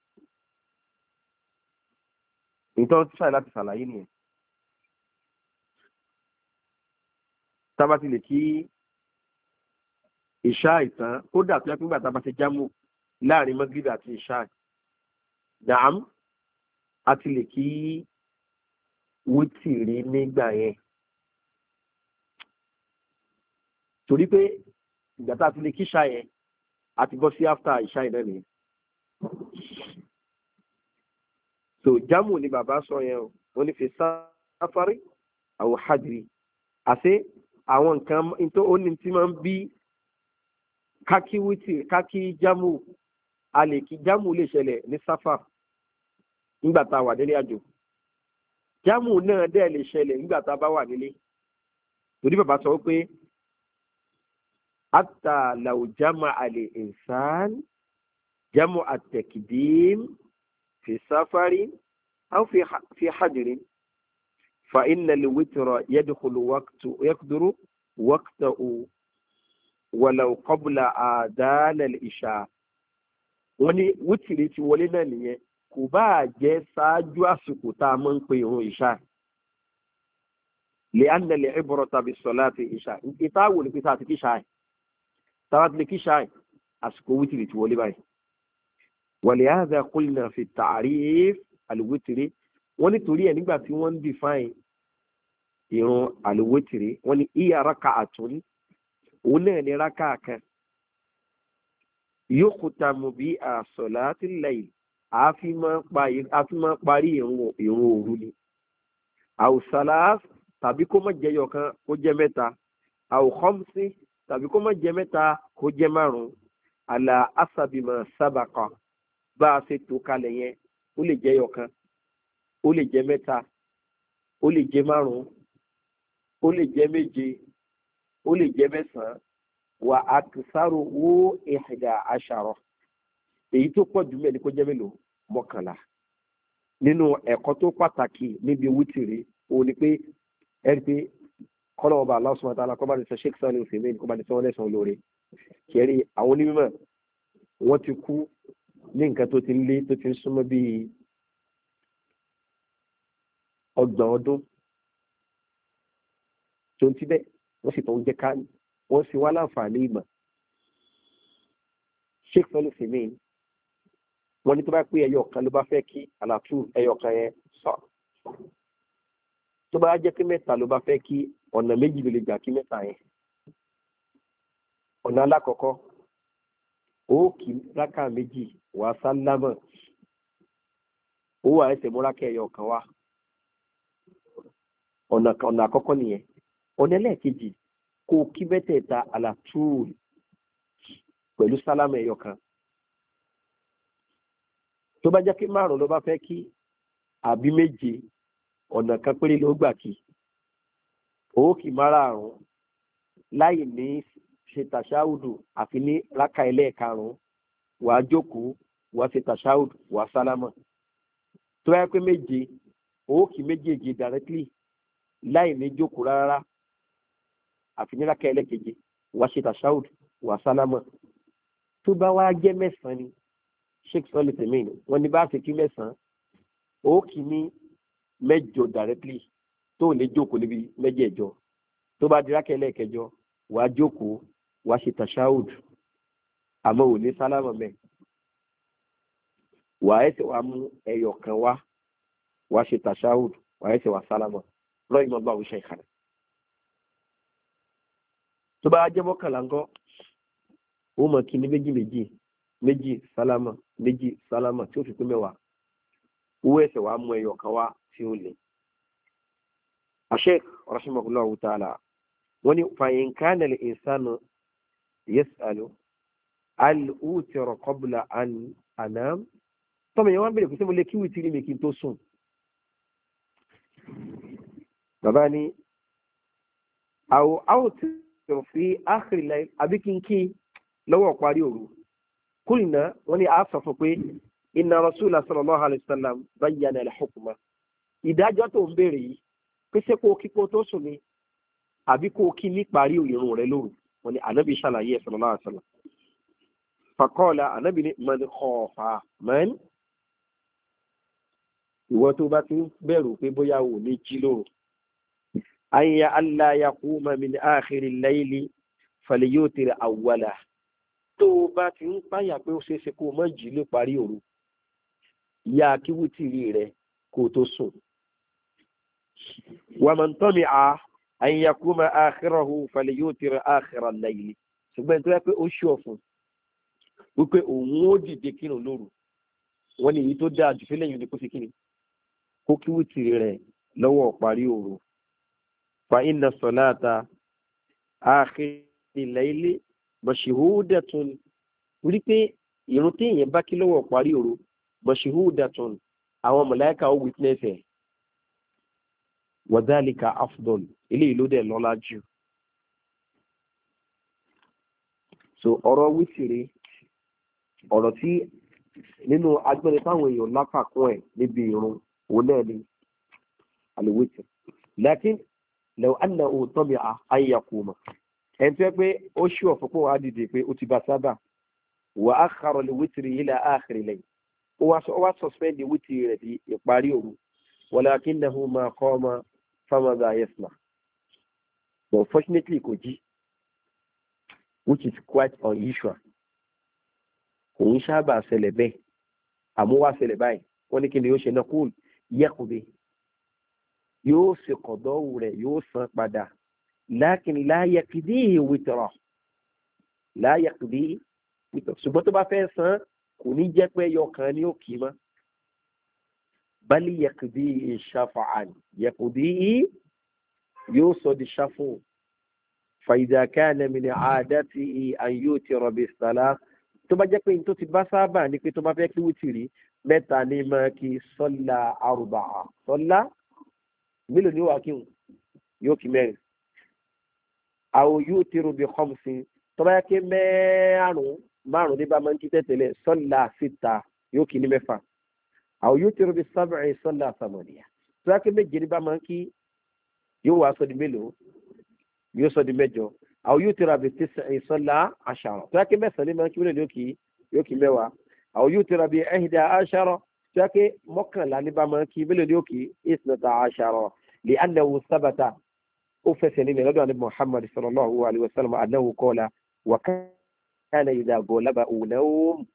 ìtàn tí ṣáà láti ṣàlàyé nìyẹn tá a bá ti lè kí ìṣá ìtàn ó dà tó yẹ pé nígbà tá a bá ṣe jámù láàrin mọ́gìrì àti ìṣá nàám àti lè kí wítìrì nígbà yẹn torí pé ìgbà tá a ti lè kí ìṣá yẹn àti bọ́ sí áfítà ìṣá yẹn náà nìyẹn so jámù ni bàbá sọ yẹn o wọ́n ní fi sáfárí àwọn hajiri àti àwọn nǹkan tó ó ní tí máa ń bí kákí wítìrì kákí jámù a lè kí jámù lè ṣẹlẹ̀ ní sáfà nígbà tá a wà nílé àjò jámù náà dẹ̀ lè ṣẹlẹ̀ nígbà tá a bá wà nílé torí bàbá sọ pé hatta law jama al insan jamu at-takdim fi safari aw fi fi hajrin fa inna al-witra yadkhulu waqtu yaqduru waqtahu walau qabla adhan al-isha wọ́n ní wítìrì ti wọlé náà nìyẹn kò bá jẹ́ ṣáájú àsìkò tá a máa ń pe ìrun ìṣá lè ánàlẹ̀ ìbọ̀rọ̀ tàbí sọ̀lá ti ìṣá ìta wò ní pé sáà ti kí ṣáà táwa ti lè kí ṣáà àsìkò wítìrì ti wọlé báyìí wàlẹ̀ àdá qulna fi ta'rif àlùwítìrì wọ́n nítorí ẹ̀ nígbà tí wọ́n ń define ìrun àlùwítìrì wọ́n ní ìyá raka'atun òun náà ní rákà kan yókùtàmù bí àsọ̀láti layl àfi máa parí ìrun òru ni àwùsàlá tàbí kó má jẹ́ yọ̀kan kó jẹ́ mẹ́ta àwùkọ́mùsí tàbí kó má jẹ́ mẹ́ta kó jẹ́ márùn-ún àlà àsàbìmọ̀ sábàkà bá a ṣe tó kalẹ̀ yẹn ó lè jẹ́ yọ̀kan ó lè jẹ́ mẹ́ta ó lè jẹ́ márùn-ún ó lè jẹ́ méje ó lè jẹ́ mẹ́sàn-án wà àkìsàrò wó ìhìdà àṣàrọ̀ èyí tó pọ̀ jù mẹ́ni kó jẹ́ mélòó mọ́kànlá nínú ẹ̀kọ́ tó pàtàkì níbi wítìrì òun ni pé ẹni pé kọ́nà ọba Allah subhanahu wa ta'ala kọ́ bá ní sọ sheikh sani òfìmẹ́ni kọ́ bá ní sọ wọ́n lẹ́sàn-án lóore kẹrí àwọn onímọ̀ wọ́n ti kú ní nǹkan tó ti ń lé tó ti ń súnmọ́ bíi ọgbọ̀n ọdún tó ń ti bẹ́ẹ̀ wọ́n sì tó ń jẹ́ ká wọ́n sì wá láǹfààní ìmọ̀ sheikh sani òfìmẹ́ni wọ́n ní tó bá pé ẹyọ kan ló bá fẹ́ kí àlàtú ẹyọ kan yẹn sọ tó bá jẹ́ pé mẹ́ta ló bá fẹ́ kí ọ̀nà méjì ló lè gbà kí mẹ́ta yẹn ọ̀nà alákọ̀ọ́kọ́ ó kì í rákà méjì wà sálámọ̀ ó wà ẹsẹ̀ mú rákà ẹyọ kan wá ọ̀nà àkọ́kọ́ nìyẹn ọ̀nà ẹlẹ́ẹ̀kejì kó kí mẹ́tẹ̀ẹ̀ta àlàtú pẹ̀lú sálámọ̀ ẹyọ kan tó bá jẹ́ pé márùn ló bá fẹ́ kí àbí méje ọ̀nà kan péré ló gbà kí òókì márààrún láì ní ṣe tàṣáùdù àfi ní rákà ẹlẹ́ẹ̀karùn-ún wàá jókòó wàá ṣe tàṣáùdù wàá sálámà tó bá jẹ́ pé méje òókì méjèèjì directly láì ní jókòó rárá àfi ní rákà ẹlẹ́ẹ̀keje wàá ṣe tàṣáùdù wàá sálámà tó bá wá jẹ́ mẹ́sàn-án ni sheikh sọlẹ tẹmíìn wọn ní bá ṣe kí mẹ́sàn-án ó kì í ní mẹ́jọ directly tó lè jókòó níbi mẹ́jẹ̀ẹ̀jọ tó bá dirá kẹlẹ kẹjọ wàá jókòó wàá ṣe tashahud àmọ́ ò ní sálámà mẹ wàá ẹsẹ̀ wàá mú ẹyọ kan wá wàá ṣe tashahud wàá ẹsẹ̀ wàá sálámà lọ́yìn mọ́ bá òun ṣe ìkànnì tó bá jẹ́ mọ́kànlá ńkọ́ ó mọ̀ kí ní méjì méjì méjì sálámà méjì sálámà tí ó fi pé mẹ́wàá owó ẹsẹ̀ wàá mú ẹyọ kan wá tí ó lè. Sheikh rahimahullahu ta'ala wọ́n ní fàyín kana al-insanu yas'alu al utira qabla an anam tọ́mọ yẹn wá bẹ̀rẹ̀ kò sí mo lè kí wìtìrì mi kí n tó sùn. bàbá ní àwọ̀ àwọ̀ tí في آخر الليل أبي كنكي لو قاريو قلنا وني أصف إن رسول الله صلى الله عليه وسلم بين الحكم إذا جاءتم بري كسكو كيكو توسني أبي كو كيني قاريو يرون رلو وني النبي صلى الله عليه وسلم فقال النبي من خاف من ìwọ tó bá ti ń bẹ̀rù pé bóyá ò ní jí lóru ayya alla yaquma min akhiri al-layli falyutir awwala tó bá ti ń páyà pé ó ṣeé ṣe kó má jí lé parí òru ya kí wítìrí rẹ̀ kó tó sùn wa man tami'a an yaquma akhirahu falyutir akhira al-layli ṣùgbọ́n tó yẹ pé ó ṣú ọ̀fun wípé òun ó dìde kírun lóru wọ́n ní èyí tó dáa jù fẹ́lẹ̀ yìí ni kó ṣe kíni kó kí wítìrí rẹ̀ lọ́wọ́ parí òru fa inna salata akhiril layli mashhudatun rí pé ìrun tí èèyàn bá kí lọ́wọ́ parí òru mashhudatun àwọn màláíkà ó witness ẹ̀ wa dhalika afdal eléyìí ló dẹ̀ lọ́lá jù. so ọ̀rọ̀ wítìrí ọ̀rọ̀ tí nínú agbẹ́rẹ́ táwọn èèyàn lápapọ̀ ẹ̀ níbi ìrun òun náà ni àlùwítì lakin law annahu tabi'a an yaquma ẹni tó yẹ pé ó ṣú ọ̀fọ̀pọ̀ wá dìde pé ó ti bá sábà wa akhara al-witri ila akhir al-layl ó wá suspend wítìrì rẹ̀ di ìparí òru walakinahu ma qama famadha yasna but unfortunately kò jí which is quite unusual kò ń sábà ṣẹlẹ̀ bẹ́ẹ̀ àmúwá ṣẹlẹ̀ báyìí wọ́n ní kí ni yóò ṣe náà kúl yẹ́kùdé yóò ṣe kọ̀dọ́wù rẹ̀ yóò san padà lákin láyẹ̀kìdí wìtọ̀rọ̀ láyẹ̀kìdí wìtọ̀rọ̀ ṣùgbọ́n tó bá fẹ́ san kò ní jẹ́ pé yọkàn ní òkì mọ́ bali yẹ̀kìdí ṣàfààn yẹ̀kùdí yóò sọ di ṣàfù fàìdàkánà min àádátì an yutira bis salat tó bá jẹ́ pé tó ti bá sábà ní pé tó bá fẹ́ kí wítìrí mẹ́ta ní máa kí sọ́lá arba'a sọ́lá mélòó ní wà kí yóò kí mẹ́rin àwọn yóò tẹ́rù bí khamsin tó bá yẹ kí mẹ́rùn márùn ní bá máa ń kí tẹ́tẹ̀lẹ̀ sọ́lá síta yóò kí ní mẹ́fà àwọn yóò tẹ́rù bí sab'i sọ́lá samaniya tó bá yẹ kí méje ní bá máa ń kí yóò wá sọ di mélòó yóò sọ di mẹ́jọ àwọn yóò tẹ́rù bí tis'i sọ́lá ashara tó yẹ kí mẹ́sàn-án ní máa ń kí mélòó yóò kí mẹ́wàá أو يتر بإحدى عشر شاكي مكان لأني بما كي بلديوكي إثنتا عشر لأنه ثبت أفسنين لدى عن محمد صلى الله عليه وسلم أنه قال وكان إذا غلبه نوم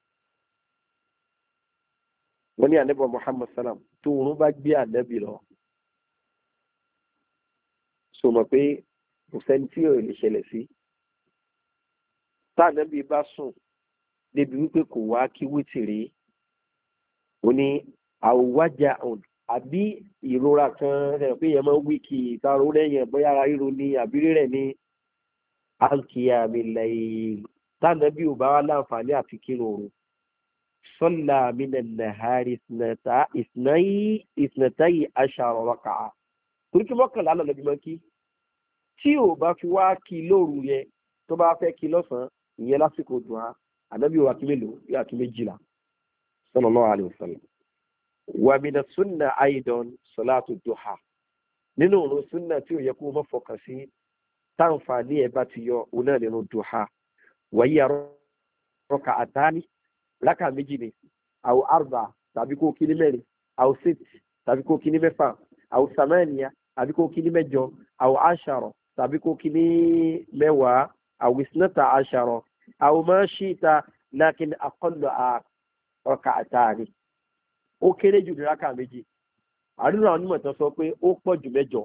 وني النبي محمد صلى الله عليه وسلم تونو بجي النبي له ثم في مسنتيو اللي شلسي تا النبي باسون débi wípé kò wá kí wítìrí ó ní àwòwájà ọ̀n àbí ìrora kan rẹ̀ pé yẹn máa ń wí kí ìtarò lẹ́yìn bóyá ara ríro ní àbí rírẹ̀ ní alkiya mi lẹ́yìn tánàbí ò bá wá láǹfààní àti kírun òru sọ́là mina nàhárì ìsìnàtàyì aṣàrọ̀ raka'a torí kí mọ́kànlá lọ́nà bí mọ́ kí tí ò bá fi wá kí lóru yẹn tó bá fẹ́ kí lọ́sàn-án ìyẹn lásìkò dùn á ànábì wa kí mélòó yóò kí méjìlá sallallahu alaihi wasallam wa mina sunna aidan salatu duha nínú òun sunna tí ò yẹ kó mọ́ fọkàn sí táǹfààní ẹ̀ bá ti yọ òun náà nínú duha wàyí rọ́kà àtàní rákà méjì ni àwọn arba tàbí kó kí ní mẹ́rin àwọn sit tàbí kó kí ní mẹ́fà àwọn samaniya tàbí kó kí ní mẹ́jọ àwọn ashara tàbí kó kí ní mẹ́wàá àwọn isnata ashara أو ما شئت لكن أقل ركعتان ó kéré jù ní rákà méjì àdúrà àwọn onímọ̀ tó sọ pé ó pọ̀ jù mẹ́jọ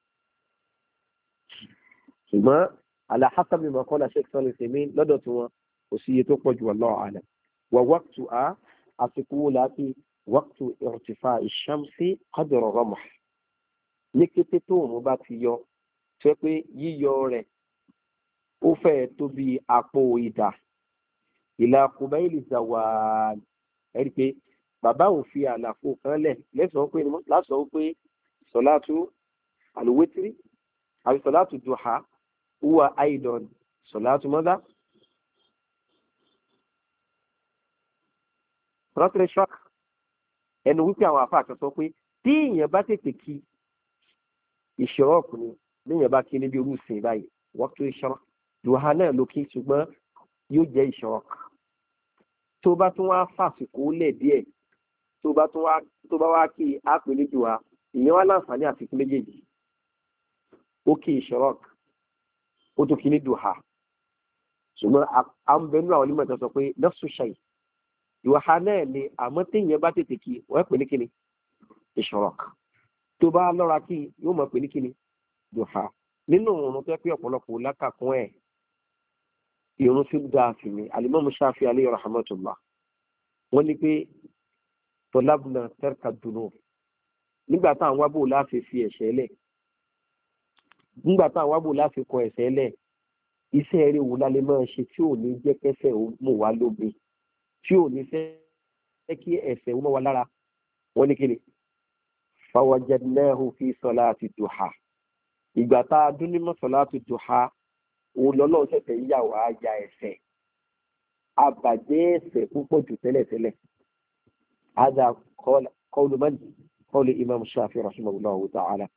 ṣùgbọ́n ala hasabi ma qala Sheikh Salih Al-Uthaymeen lọ́dọ̀ tí wọn kò sí iye tó pọ̀ jù wallahu a'lam wa waqtuha àsìkò láti waqtu irtifa'i ash-shamsi qadra ramh ní kété tó òun bá ti yọ tó pé yíyọ rẹ̀ ó fẹ́ tó bí àpò ìdà ìlà kùbẹ́ìlì zawal ẹ̀rí pé bàbá ò fi àlàfo kan lẹ̀ lẹ́sàn-án pé lásán pé sọ̀látù àlùwétírí àbí sọ̀látù dùhà huwa aidan salatu madha salatu al-ishraq ẹnu wípé àwọn àfáà kan sọ pé tí èèyàn bá tètè kí ìṣọ́ọ̀kù ni léèyàn bá kí níbi orúsìn báyìí waqtu al-ishraq duha náà ló kí ṣùgbọ́n yóò jẹ́ ìṣọ́ọ̀kù tó bá tún wá fàsìkò lẹ̀ díẹ̀ tó bá tún wá tó bá wá kí ápè ní duha ìyẹn wá láǹfààní àfikún méjèèjì ó kí ìṣọ́ọ̀kù ó tó kí ní duha ṣùgbọ́n àmbẹ̀nú àwọn onímọ̀ tó sọ pé nafsu shay duha náà ni àmọ́ téèyàn bá tètè kí wọ́n pè ní kíni ìṣọ́ọ̀kù tó bá lọ́ra kí yóò mọ̀ pé ní kíni duha nínú òun tó pé ọ̀pọ̀lọpọ̀ lákàkún ẹ̀ ìrun tí ó dáa sí ni alimami Shafi alayhi rahmatullah wọ́n ní pé tọ́lábùnà tẹ́rka dùnú nígbà táwọn wábò láti fi ẹ̀ṣẹ̀ lẹ̀ nígbà táwọn wábò láti kọ ẹ̀ṣẹ̀ lẹ̀ iṣẹ́ eré wo lálẹ́ máa ṣe tí ò ní jẹ́ kẹsẹ̀ ó mú wa lóbi tí ò ní fẹ́ kí ẹ̀ṣẹ̀ ó mọ́ wa lára wọ́n ní kíni fawajadnahu fi salati duha ìgbà tá a dún ní mọ́ salati duha òun lọ́lọ́run ṣẹ̀ṣẹ̀ yíyà wá ya ẹ̀ṣẹ̀ àbàjẹ́ ẹ̀ṣẹ̀ púpọ̀ jù tẹ́lẹ̀tẹ́lẹ̀ ada qawlu man qawlu imam Shafi rahimahullahu ta'ala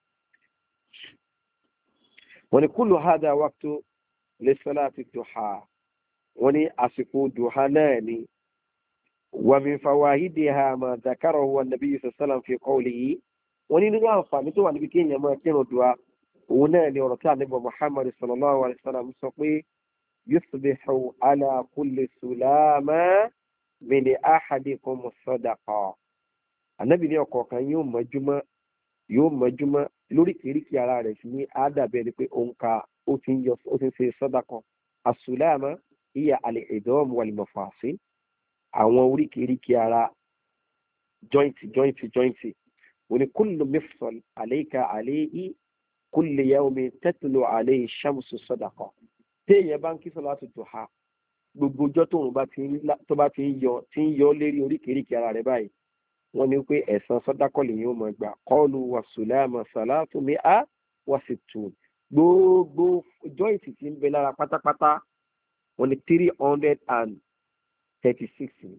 wọ́n ní kullu hada waqtu li salati duha wọ́n ní àsìkò duha náà ni wa min fawahidiha ma dhakarahu an-nabiy sallallahu alaihi wasallam fi qawlihi wọ́n ní nínú àǹfààní tó wà níbi kéèyàn máa kírun duha òun náà ni ọ̀rọ̀ tí ànábì Muhammad sallallahu alaihi wasallam sọ pé yusbihu ala kulli sulama min ahadikum sadaqa ànábì ní ọ̀kọ̀ọ̀kan yóò mọ́júmọ́ yóò mọ́júmọ́ lóríkèéríkì ara rẹ̀ sí ní àádàbẹ̀ ni pé òun ka ó ti ń yọ ó ti ń ṣe sadaqa as-sulama hiya al-idam wal-mafasil àwọn oríkèéríkì ara joint joint joint òní kullu mifsal alayka alayhi kulli yawmin tatlu alayhi shamsu sadaqa téèyàn bá ń kí salatu duha gbogbo ọjọ́ tóun bá ti ń tó bá ti ń yọ ti ń yọ lérí oríkèéríkèé ara rẹ̀ báyìí wọ́n ní pé ẹ̀san sadaqa lè yóò máa gbà qalu wa sulama salatu mi'a wa sittun gbogbo jọ́ìtì tí ń bẹ lára pátápátá wọ́n ní three hundred and thirty six ni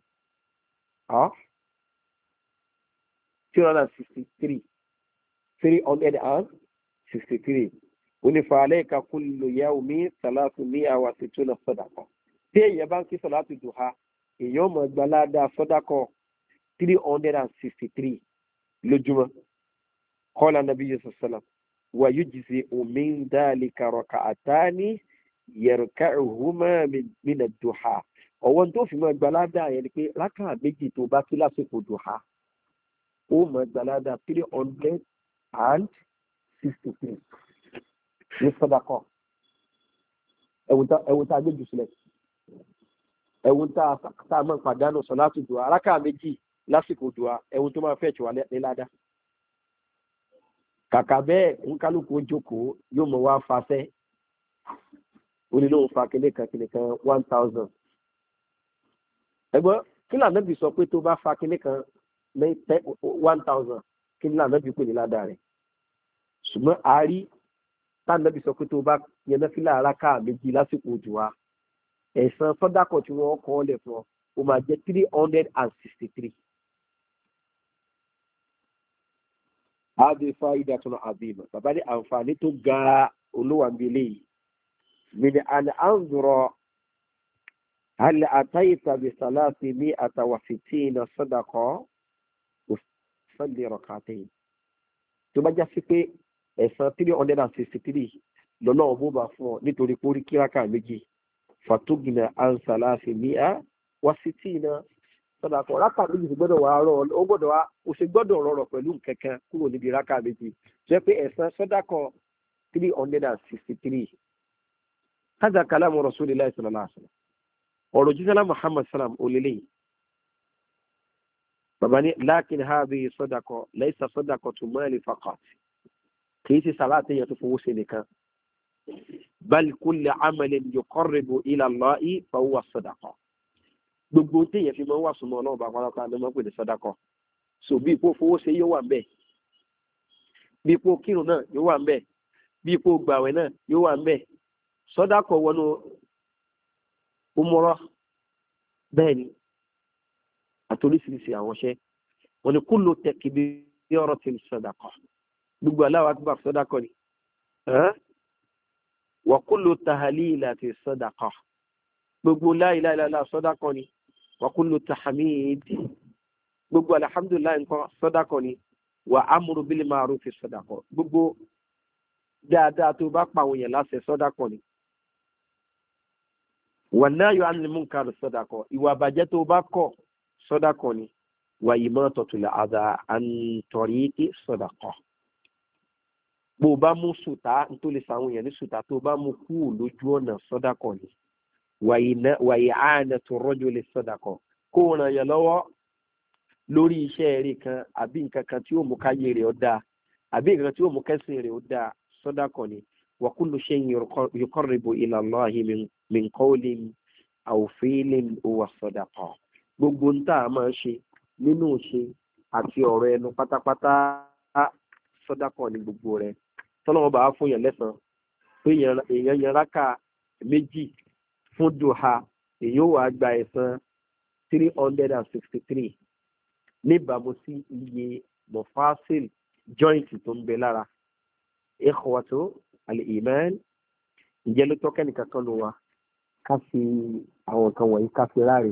three hundred and sixty three three hundred and sixty-three onífà alayka kullu yawmin salatu mi'a wa sittuna sadaqa tí èèyàn bá ń kí salatu duha èèyàn mọ̀ gbalada sadaqa three hundred and sixty-three lójúmọ́ qala nabiyyu sallallahu alaihi wasallam wa yujzi'u min dhalika rak'atani yarka'uhuma min ad-duha ọwọ́n tó fi mọ̀ gbalada yẹn ni pé rákà méjì tó bá kí lásìkò duha ó mọ̀ gbalada three hundred and sixty-three ní sọdakọ ẹwùn tá a gbé jù sílẹ̀ ẹwùn tá a máa pàdánù sọ láti dùn arákà méjì lásìkò dùn ẹwùn tó máa fẹ́ tì wá níláda kàkà bẹ́ẹ̀ ń kálukú jókòó yóò mọ̀ wá fasẹ́ onílòun fa kíní kan kíní kan one thousand ẹgbọ́n kí lànà bí sọ pé tó bá fa kíní kan one thousand kí lànà bí pè ní ládàá rẹ̀ ṣùgbọ́n a rí tánàbí sọ pé tó bá yẹn náfìlà aráká méjì lásìkò òjò wa ẹ̀san sọ́dákọ̀ tí wọ́n kọ́ ọ́lẹ̀ fún ọ ó máa jẹ́ three hundred and sixty three. àbí fáyidà tó náà àbí ìmọ̀ bàbá ní àǹfààní tó ga olówó àbílẹ̀ yìí mìíràn àni à ń zọrọ̀ àlẹ́ àtàyè tàbí sàlásì ní àtàwàfìtì iná sọ́dákọ̀ òsàlẹ̀ rọ̀kàtẹ́yìn tó bá já sí pé ẹ̀san three hundred and sixty three lọ́nà ọ̀bọ̀ bá fún ọ nítorí pé orí kíráka méjì fatugina ansalasi mi'a wa sitina sọdàkọ rákà méjì ti gbọ́dọ̀ wà rọ ó gbọ́dọ̀ wá ó ṣe gbọ́dọ̀ rọrọ pẹ̀lú kẹ̀kẹ́ kúrò níbi rákà méjì jẹ́ pé ẹ̀san sọdàkọ three hundred and sixty three hadha kalamu rasulillahi sallallahu alaihi wasallam ọ̀rọ̀ jísàlá muhammad sallam olélẹ bàbá ní lakin hadhihi sọdàkọ laysa sọdàkọ mali faqat kìí ṣe sàláàtì yẹn tó fowó ṣe nìkan bal kulli amalin yuqarribu ila Allahi fa huwa sadaqa gbogbo téèyàn fi máa ń wà súnmọ́ ọlọ́run bá pátápátá ló máa ń pè ní sadaqa so bí ipò fowó ṣe yóò wà ń bẹ̀ bí ipò kírun náà yóò wà ń bẹ̀ bí ipò gbàwẹ̀ náà yóò wà ń bẹ̀ sọ́dákọ̀ wọnú umrah bẹ́ẹ̀ ni àtòrísìírísìí àwọn iṣẹ́ wọn ni kullu takbiratin sadaqa gbogbo Allahu akbar sọ́dákọ̀ ni wa kullu tahlilatin sadaqa gbogbo la ilaha illallah sọ́dákọ̀ ni wa kullu tahmid gbogbo alhamdulillah nǹkan sọ́dákọ̀ ni wa amru bil ma'ruf sọ́dákọ̀ gbogbo dáadáa tó bá pa àwọn èèyàn láṣẹ sọ́dákọ̀ ni wa nahyu anil munkar sọ́dákọ̀ ìwà àbàjẹ́ tó bá kọ̀ sọ́dákọ̀ ni wa imatatul adha an tariqi sọ́dákọ̀ bó bá mú sùtá tó lè sàwọn èèyàn ní sùtá tó bá mú kú lójú ọ̀nà sọ́dákọ̀ ni wa i'anatu rajuli sọ́dákọ̀ kó ràn yàn lọ́wọ́ lórí iṣẹ́ rẹ̀ kan àbí nǹkan kan tí ó mú káyé rẹ̀ ó dáa àbí nǹkan tí ó mú kẹ́sìn rẹ̀ ó dáa sọ́dákọ̀ ni wa kullu shay'in yuqarribu ila Allahi min qawlin aw fi'lin huwa sadaqa gbogbo ń tà máa ń ṣe nínú ṣe àti ọ̀rọ̀ ẹnu pátápátá sọ́dákọ̀ ni gbogbo rẹ̀ tọ́lọ́wọ́ bá fún yẹn lẹ́sàn pé èèyàn yẹn rákà méjì fún duha èèyàn wà gba ẹ̀san three hundred and sixty three níbàámu sí iye mọ̀fásìl joint tó ń bẹ lára ikhwatu al-iman ǹjẹ́ ló tọ́kẹ́ nìkan kan ló wa ká fi àwọn nǹkan wọ̀nyí ká fi ráre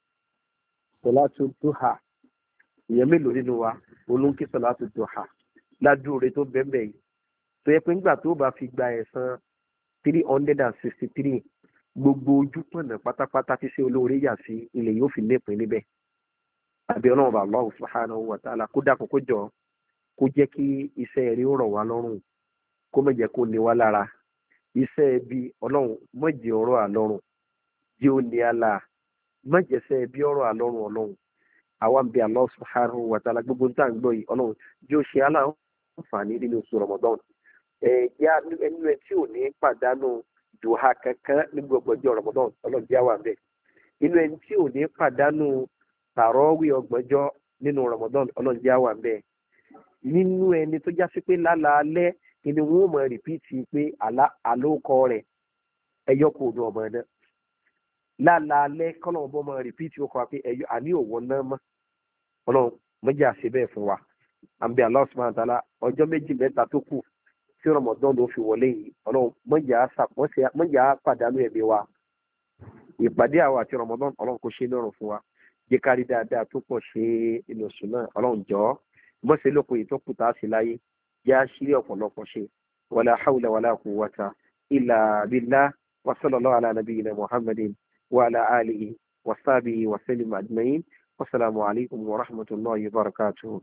sọ̀látù duha ìyẹn mélòó nínú wa olóńkí sọ̀látù duha ládùúrẹ́ tó bẹ́ẹ̀ yìí tó yẹ pé nígbà tó bá fi gba ẹ̀san three hundred and sixty three gbogbo ojú pọ̀nà pátápátá tí ṣe olóore yà sí ilẹ̀ yóò fi lépin níbẹ̀ àbí ọlọ́run bá Allah subhanahu wa ta'ala kó dákun kó jọ kó jẹ́ kí iṣẹ́ rí ó rọ̀ wá lọ́rùn kó má jẹ́ kó ní wá lára iṣẹ́ bí ọlọ́run má jẹ́ ọ̀rọ̀ àlọ́run jẹ́ ó ní àlà má jẹ́ iṣẹ́ bí ọ̀rọ̀ àlọ́run ọlọ́run àwa ń bẹ Allah subhanahu wa ta'ala gbogbo ń tà ń gbọ́ yìí ọlọ́run jẹ́ ó ṣe aláǹfààní nínú oṣù Ramadan ẹ̀ yá ẹnu ẹ tí ò ní pàdánù duha kankan ní gbogbo ọjọ́ Ramadan ọlọ́run jẹ́ àwa ń bẹ inú ẹni tí ò ní pàdánù tàrọ́wì ọgbọ̀njọ́ nínú Ramadan ọlọ́run jẹ́ àwa ń bẹ nínú ẹni tó já sí pé lálaalẹ́ ni wọ́n mọ̀ rìpíìtì pé àlókọ rẹ̀ ẹyọ kò dùn ọmọ náà lálaalẹ́ kọ́nà ọmọ mọ̀ rìpíìtì ó kọ́ pé ẹyọ àní òwò náà mọ́ ọlọ́run mọ́jà àṣẹ bẹ́ẹ̀ fún wa àbí Allah subhanahu wa ta'ala ọjọ́ méjì mẹ́ta tó kù tí Ramadan ló fi wọlé yìí ọlọ́run mọ́jà pàdánù ẹ̀mí wa ìpàdé àwọn àti Ramadan ọlọ́run kò ṣe lọ́rùn fún wa jẹ́ kárí dáadáa tó pọ̀ ṣe inú oṣù náà ọlọ́run jọ̀ọ́ mọ́sẹ̀ lóko yìí tó kù tá a sì láyé jẹ́ àṣírí ọ̀pọ̀lọpọ̀ ṣe wàlá hawla wàlá quwwata illa billah wa sallallahu ala nabiyyina muhammadin wa ala alihi wa sahbihi wa sallim ajma'in wassalamu alaikum wa rahmatullahi wa barakatuh.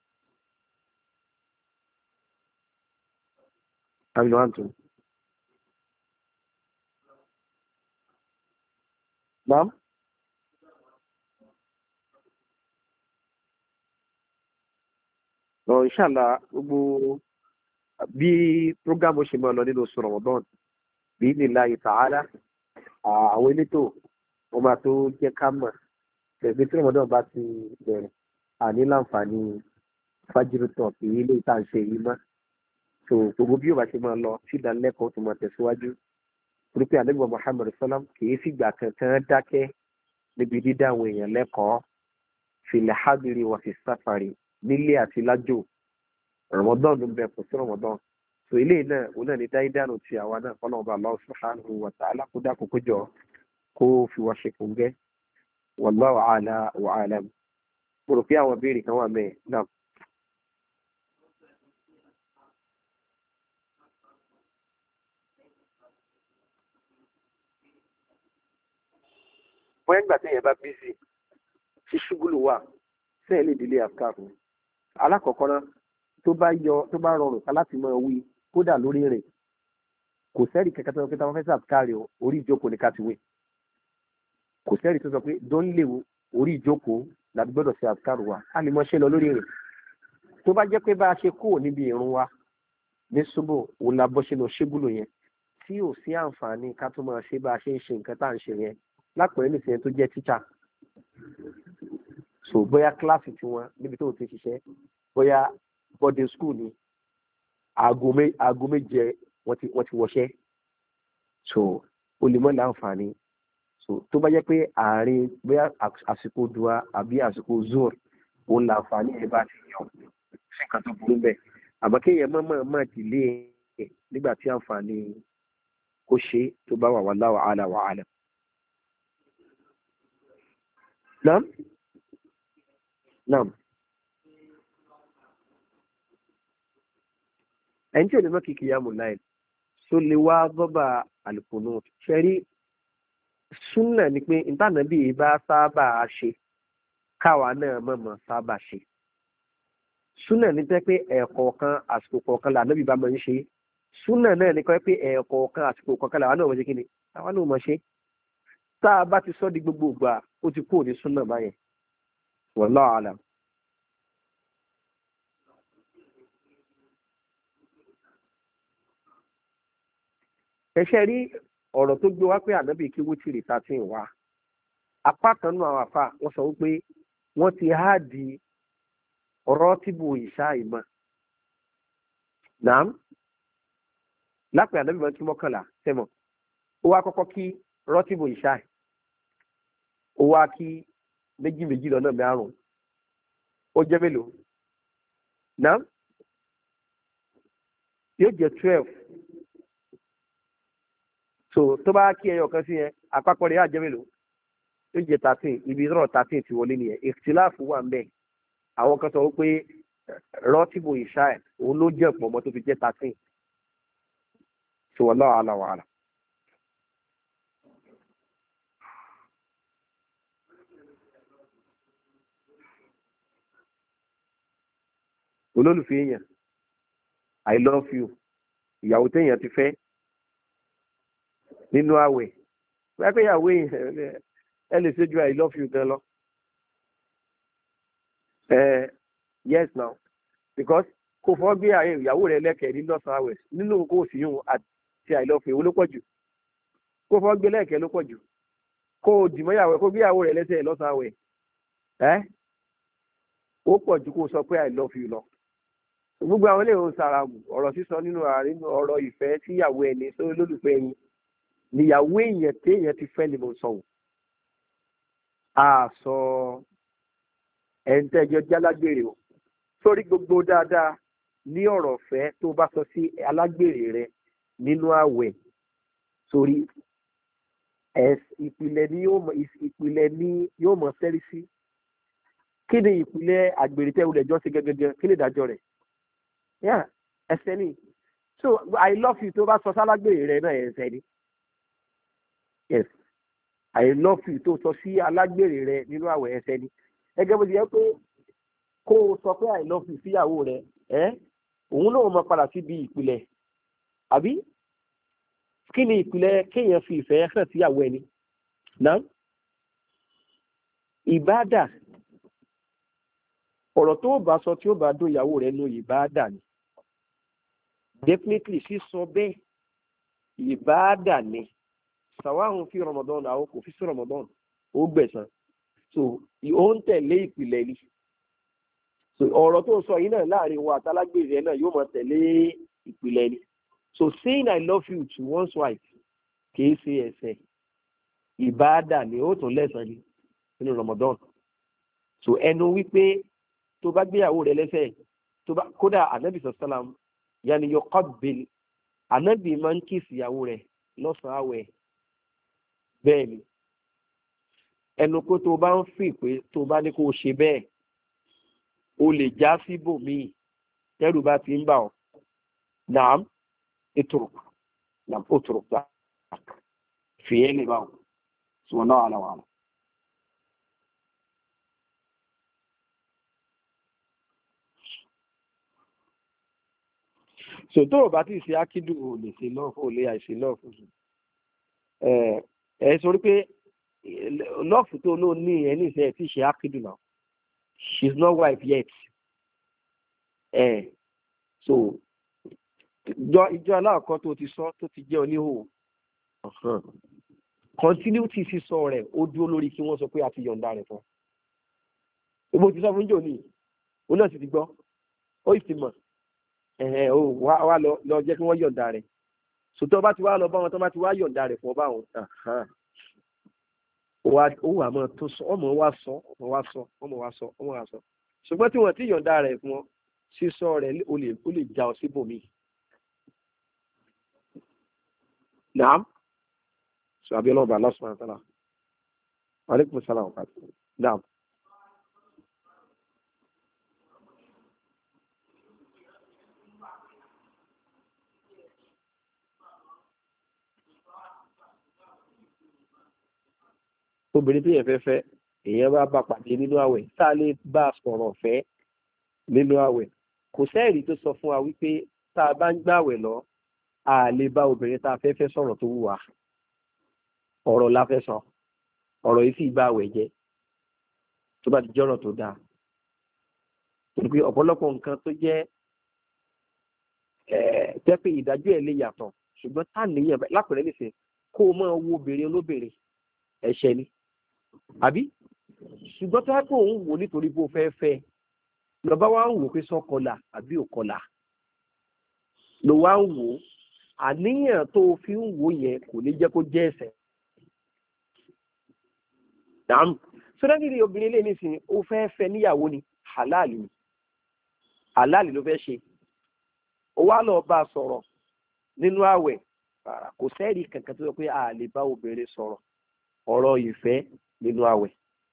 amin wa antum. naam. Lọ inshallah gbogbo bí prógámù ṣe máa lọ nínú oṣù Ramadan bí nillahi ta'ala àwọn elétò wọn máa tó jẹ́ ká mọ̀ pẹ̀lú tí Ramadan bá ti bẹ̀rẹ̀ àní láǹfààní fájírù tán kì í lè tà ń ṣe yìí mọ́ so gbogbo bí yóò bá ṣe máa lọ sí ìdánilẹ́kọ̀ọ́ tó máa tẹ̀síwájú torí pé ànábì Muhammad sallam kì í fìgbà kankan dákẹ́ níbi dídá àwọn èèyàn lẹ́kọ̀ọ́ fil hadiri wa fi safari nílé àti lájò Ramadan ló ń bẹ kò sí Ramadan so ilé náà òun náà ní dáídánù tí àwa náà fọlọ́n ọba Allah subhanahu wa ta'ala kó dákò kó jọ kó fi wá ṣe kún gẹ́ wallahu a'la wa a'lam mo rò pé àwọn béèrè kan wà mẹ́ẹ̀ náà. wọ́n gbà téèyàn bá bísí tí ṣúgúlù wà sẹ́ẹ̀ lè délé àfikàrù alákọ̀ọ́kọ́ náà tó bá yọ tó bá rọrùn ká láti máa wí kódà lórí rìn kò sẹ́ẹ̀rì kẹ̀kẹ́ tó sọ pé táwọn fẹ́ sàfikàrù orí ìjókòó ní ká ti wí kò sẹ́ẹ̀rì tó sọ pé dó ń léwu orí ìjókòó láti gbọ́dọ̀ ṣe àfikàrù wa a lè mọ ṣe lọ lórí rìn tó bá jẹ́ pé bá a ṣe kúrò níbi ìrun wa ní ṣubú òun la bọ́ sínú ṣégúlù yẹn tí ò sí àǹfààní ká tó máa ṣe bá a ṣe ń ṣe nǹkan tá à ń ṣe yẹn lápẹ̀rẹ́ nìṣẹ́ tó jẹ́ tíṣà so bóyá kíláàsì tí wọn níbi tó ti ṣiṣẹ́ bóyá boarding school ni aago méje wọ́n ti wọ́n ti wọṣẹ́ so ó lè mọ́ láǹfààní so tó bá jẹ́ pé àárín bóyá àsìkò dùá àbí àsìkò zuhr òun láǹfààní ẹ̀ bá ti yàn sí nǹkan tó burú bẹ́ẹ̀ àmọ́ kéèyàn mọ́ mọ́ mọ́ dìlé ẹ̀ nígbà tí àǹfààní kó ṣe tó bá wà wallahu a'lam wa a'lam. Naam naam ẹni tí ò lè mọ́ kìkì yá mọ̀ láì tó lè wá bọ́bà al-qunut ṣẹ́rí súnà ni pé ìtànàbí bá sábà ṣe káwa náà mọ̀mọ́ sábà ṣe súnà ní pé ẹ̀ẹ̀kọ̀ọ̀kan àsìkò kọ̀ọ̀kan lànàbí bá máa ń ṣe súnà náà ní pé ẹ̀ẹ̀kọ̀ọ̀kan àsìkò kọ̀ọ̀kan làwọn náà wọ́n ṣe kí ni àwọn náà mọ̀ ṣe tá a bá ti sọ di gbogbo ìgbà ó ti kúrò ní súnà báyẹn wallahu a'lam. ẹ̀ṣẹ̀ rí ọ̀rọ̀ tó gbé wá pé ànábì kí wítìrì thirteen wá apá kan nínú àwọn àfa wọ́n sọ wípé wọ́n ti há di rọ́tíbù ìṣá ìmọ̀ nàám lápẹ̀ ànábì máa ń kí mọ́kànlá sẹ́mọ̀ ó wá kọ́kọ́ kí rọ́tíbù ìṣá ó wá kí méjì méjì lọ́nà márùn-ún ó jẹ́ mélòó nàám yóò jẹ́ twelve so tó bá kí ẹyọ kan sí yẹn àpapọ̀ rẹ̀ yà jẹ́ mélòó yóò jẹ́ thirteen ibi rọ̀ thirteen ti wọlé nìyẹn ìtìláàfù wà ń bẹ̀ àwọn kan sọ wípé rọ́tíbù ìṣá ẹ̀ òun ló jẹ́ pọ̀ mọ́ tó fi jẹ́ thirteen so wallahu a'lam wa a'lam. olólùfẹ́ èèyàn I love you ìyàwó téèyàn ti fẹ́ nínú àwẹ̀ wọ́n pẹ́ ìyàwó ẹ lè ṣe ju I love you gan lọ. Yes now because kò fọ́ gbé ìyàwó rẹ̀ lẹ́kẹ̀ẹ́ nínú ọ̀sán àwẹ̀ nínú kò sí yún àti I love you ló pọ̀ jù kò fọ́ gbé lẹ́kẹ̀ẹ́ ló pọ̀ jù kò dìmọ́ ìyàwó kò gbé ìyàwó rẹ̀ lẹ́sẹ̀ lọ́sàn àwẹ̀ ẹ́ ó pọ̀ jù kó sọ pé I love you lọ. gbogbo àwọn eléyìí ń sara ọ̀rọ̀ sísọ nínú àárín ọ̀rọ̀ ìfẹ́ sí ìyàwó ẹni tó lólùfẹ́ yín níyàwó èèyàn téèyàn ti fẹ́ ni mo sọ wò á sọ ẹ̀ńtẹ́jọ jálágbèrè o sórí gbogbo dáadáa ní ọ̀rọ̀ ọ̀fẹ́ tó bá sọ sí alágbèrè rẹ nínú àwẹ̀ sórí ìpìlẹ̀ ni yóò mọ ìpìlẹ̀ ni yóò mọ sẹ́rí sí kí ni ìpìlẹ̀ àgbèrè tẹ́ wulẹ̀ jọ sí gẹ́gẹ́ kí ni ìdájọ́ rẹ̀ yá ẹsẹ̀ ni so I love you tó bá sọ sálágbèrè rẹ náà ẹsẹ̀ ni. Yes, I love you tó sọ sí alágbèrè rẹ nínú àwẹ̀ ẹsẹ̀ ni ẹgẹ́ bó ti yẹ pé kó o sọ pé I love you síyàwó rẹ ẹ òun náà mọ padà síbi ìpìlẹ̀ àbí kí ni ìpìlẹ̀ kéèyàn fi ìfẹ́ hàn síyàwó ẹni náà ìbáàdà ọ̀rọ̀ tó bá sọ tí ó bá dùn ìyàwó rẹ nù ìbáàdà ni definitely sísọ bẹ́ẹ̀ ìbáàdà ni sàwáhùn fi Ramadan àwọn kò fi sí Ramadan ó gbẹ̀san so ó ń tẹ̀lé ìpìlẹ̀ ni so ọ̀rọ̀ tó sọ yìí náà láàrin wa àtàlágbèrè náà yóò máa tẹ̀lé ìpìlẹ̀ ni so saying I love you to one's wife kìí ṣe ẹ̀ṣẹ̀ ìbáàdà ni ó tún lẹ́san ni nínú Ramadan so ẹnu wípé tó bá gbéyàwó rẹ lẹ́sẹ̀ tó bá kódà anabi sàlám yanni yọ kọ́bìl anabi máa ń kíìsì ìyàwó rẹ lọ́sàn-án àwẹ̀ bẹ́ẹ̀ ni ẹnu kó tó bá ń fi pé tó bá ní kó o ṣe bẹ́ẹ̀ o lè já síbòmíì tẹ́rù bá ti ń bà ọ́ naam itruk naam utruk bá fìyẹ́ lè bá ọ́ sọ náà àlàwà. sòtò ò bá tí ì ṣe ákídù ò lè ṣe lọ́ọ̀fù ò lè àìṣe lọ́ọ̀fù ẹ ẹ sọ pé lọ́ọ̀fù tó ló ní ẹ ní ìṣe ẹ tí ì ṣe ákídù náà she is not wife yet ẹ so ìjọ ìjọ aláàkọ́ tó ti sọ tó ti jẹ́ oníhò continuity sísọ rẹ̀ ó dúró lórí kí wọ́n sọ pé a ti yọ̀ǹda rẹ̀ fún ibo ti sọ fún jòní òun náà sì ti gbọ́ ó sì ti mọ̀ ẹ̀hẹ̀ o wá lọ lọ jẹ́ kí wọ́n yọ̀ǹda rẹ̀ sòtọ́ bá ti wá lọ bá wọn tó bá ti wá yọ̀ǹda rẹ̀ fún ọba àwọn ó wà mọ́ tó sọ ọmọ wa sọ ọmọ wa sọ ọmọ wa sọ ọmọ wa sọ ṣùgbọ́n tí wọ́n ti yọ̀ǹda rẹ̀ fún ọ sísọ rẹ̀ ó lè já ọ síbòmí. Naam sọ abiola ọba Allah subhanahu wa ta'ala aleykum salaam wa rahmatulah. Naam. obìnrin tí yẹn fẹ́ fẹ́ èèyàn bá bá pàdé nínú àwẹ̀ tá a lè bá a sọ̀rọ̀ fẹ́ nínú àwẹ̀ kò sẹ́ẹ̀rí tó sọ fún wa wípé tá a bá ń gbàwẹ̀ lọ a lè bá obìnrin tá a fẹ́ fẹ́ sọ̀rọ̀ tó wù wá ọ̀rọ̀ la fẹ́ sọ ọ̀rọ̀ yìí sì bá àwẹ̀ jẹ́ tó bá ti jọ́rọ̀ tó dáa torí pé ọ̀pọ̀lọpọ̀ nǹkan tó jẹ́ jẹ́ pé ìdájọ́ ẹ̀ lè yàtọ̀ ṣùgbọ́n tá a nìyẹn lápẹ̀rẹ̀ nìsín kó o máa wo obìnrin olóbìnrin ẹ̀ṣẹ̀ ni àbí ṣùgbọ́n tó wá pé òun wò nítorí bó fẹ́ fẹ́ lọ́ba wá ń wò pé sọ́kọlà àbí òkọlà ló wá ń wò àníyàn tó fi ń wò yẹn kò ní jẹ́ kó jẹ́ ẹ̀ṣẹ̀. dàm sọ́dọ́gìrì obìnrin lè nísìnyí ó fẹ́ fẹ́ níyàwó ni halal ni halal ló fẹ́ ṣe ó wá lọ bá a sọ̀rọ̀ nínú àwẹ̀ kò sẹ́ẹ̀rì kankan tó sọ pé a lè bá obìnrin sọ̀rọ̀ ọ̀rọ̀ ìfẹ́ nínú àwẹ̀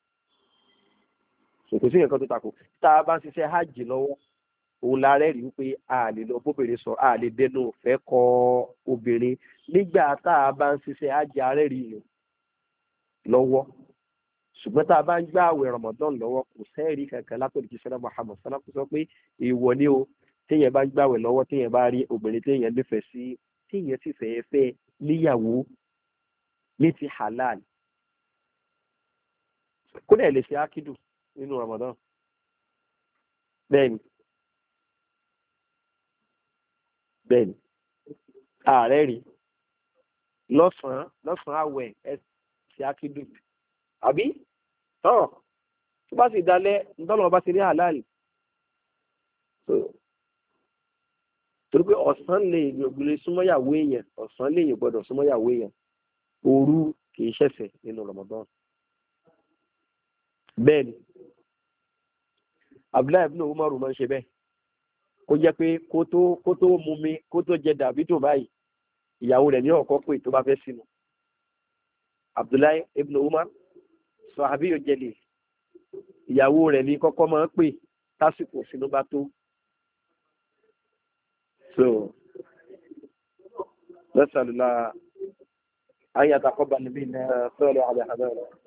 kò sí nǹkan tó takò tá a bá ń ṣiṣẹ́ hajj lọ́wọ́ òun la rẹ́rìí wípé a lè lọ bóbìnrin sọ a lè dẹnu òfẹ́ kọ obìnrin nígbà tá a bá ń ṣiṣẹ́ hajj arẹ́rìí yìí lọ́wọ́ ṣùgbọ́n tá a bá ń gbá àwẹ̀ Ramadan lọ́wọ́ kò sẹ́ẹ̀rí kankan látọ̀dọ̀ kí sẹ́lá Muhammad sálá kò sọ pé èèwọ̀ ni o téèyàn bá ń gbàwẹ̀ lọ́wọ́ téèyàn bá rí obìnrin téèyàn nífẹ̀ẹ́ sí téèyàn sì fẹ́ fẹ́ níyàwó ní ti halal kó dẹ̀ lè ṣe ákídù nínú Ramadan bẹ́ẹ̀ni bẹ́ẹ̀ni ààrẹ rí lọ́sàn-án lọ́sàn-án àwẹ̀ ẹ ṣe ákídù àbí tọ́ tó bá sì dalẹ̀ ńdọ́lọ́ bá ti rí halal torí pé ọ̀sán lè gbèrè súnmọ́yàwó èèyàn ọ̀sán lè yìn gbọ́dọ̀ súnmọ́yàwó èèyàn òru kì í ṣẹ̀ṣẹ̀ nínú Ramadan bẹ́ẹ̀ ni Abdullahi ibn Umar máa ń ṣe bẹ́ẹ̀ kó jẹ́ pé kó tó kó tó mú mi kó tó jẹ dàbí tó báyìí ìyàwó rẹ̀ ní ọ̀kọ́ pé tó bá fẹ́ sínú Abdullahi ibn Umar sahabi yóò jẹlẹ ìyàwó rẹ̀ ní kọ́kọ́ máa ń pè tásìkò sínú bá tó so nasalula an yataqabbal minna salih ala hadana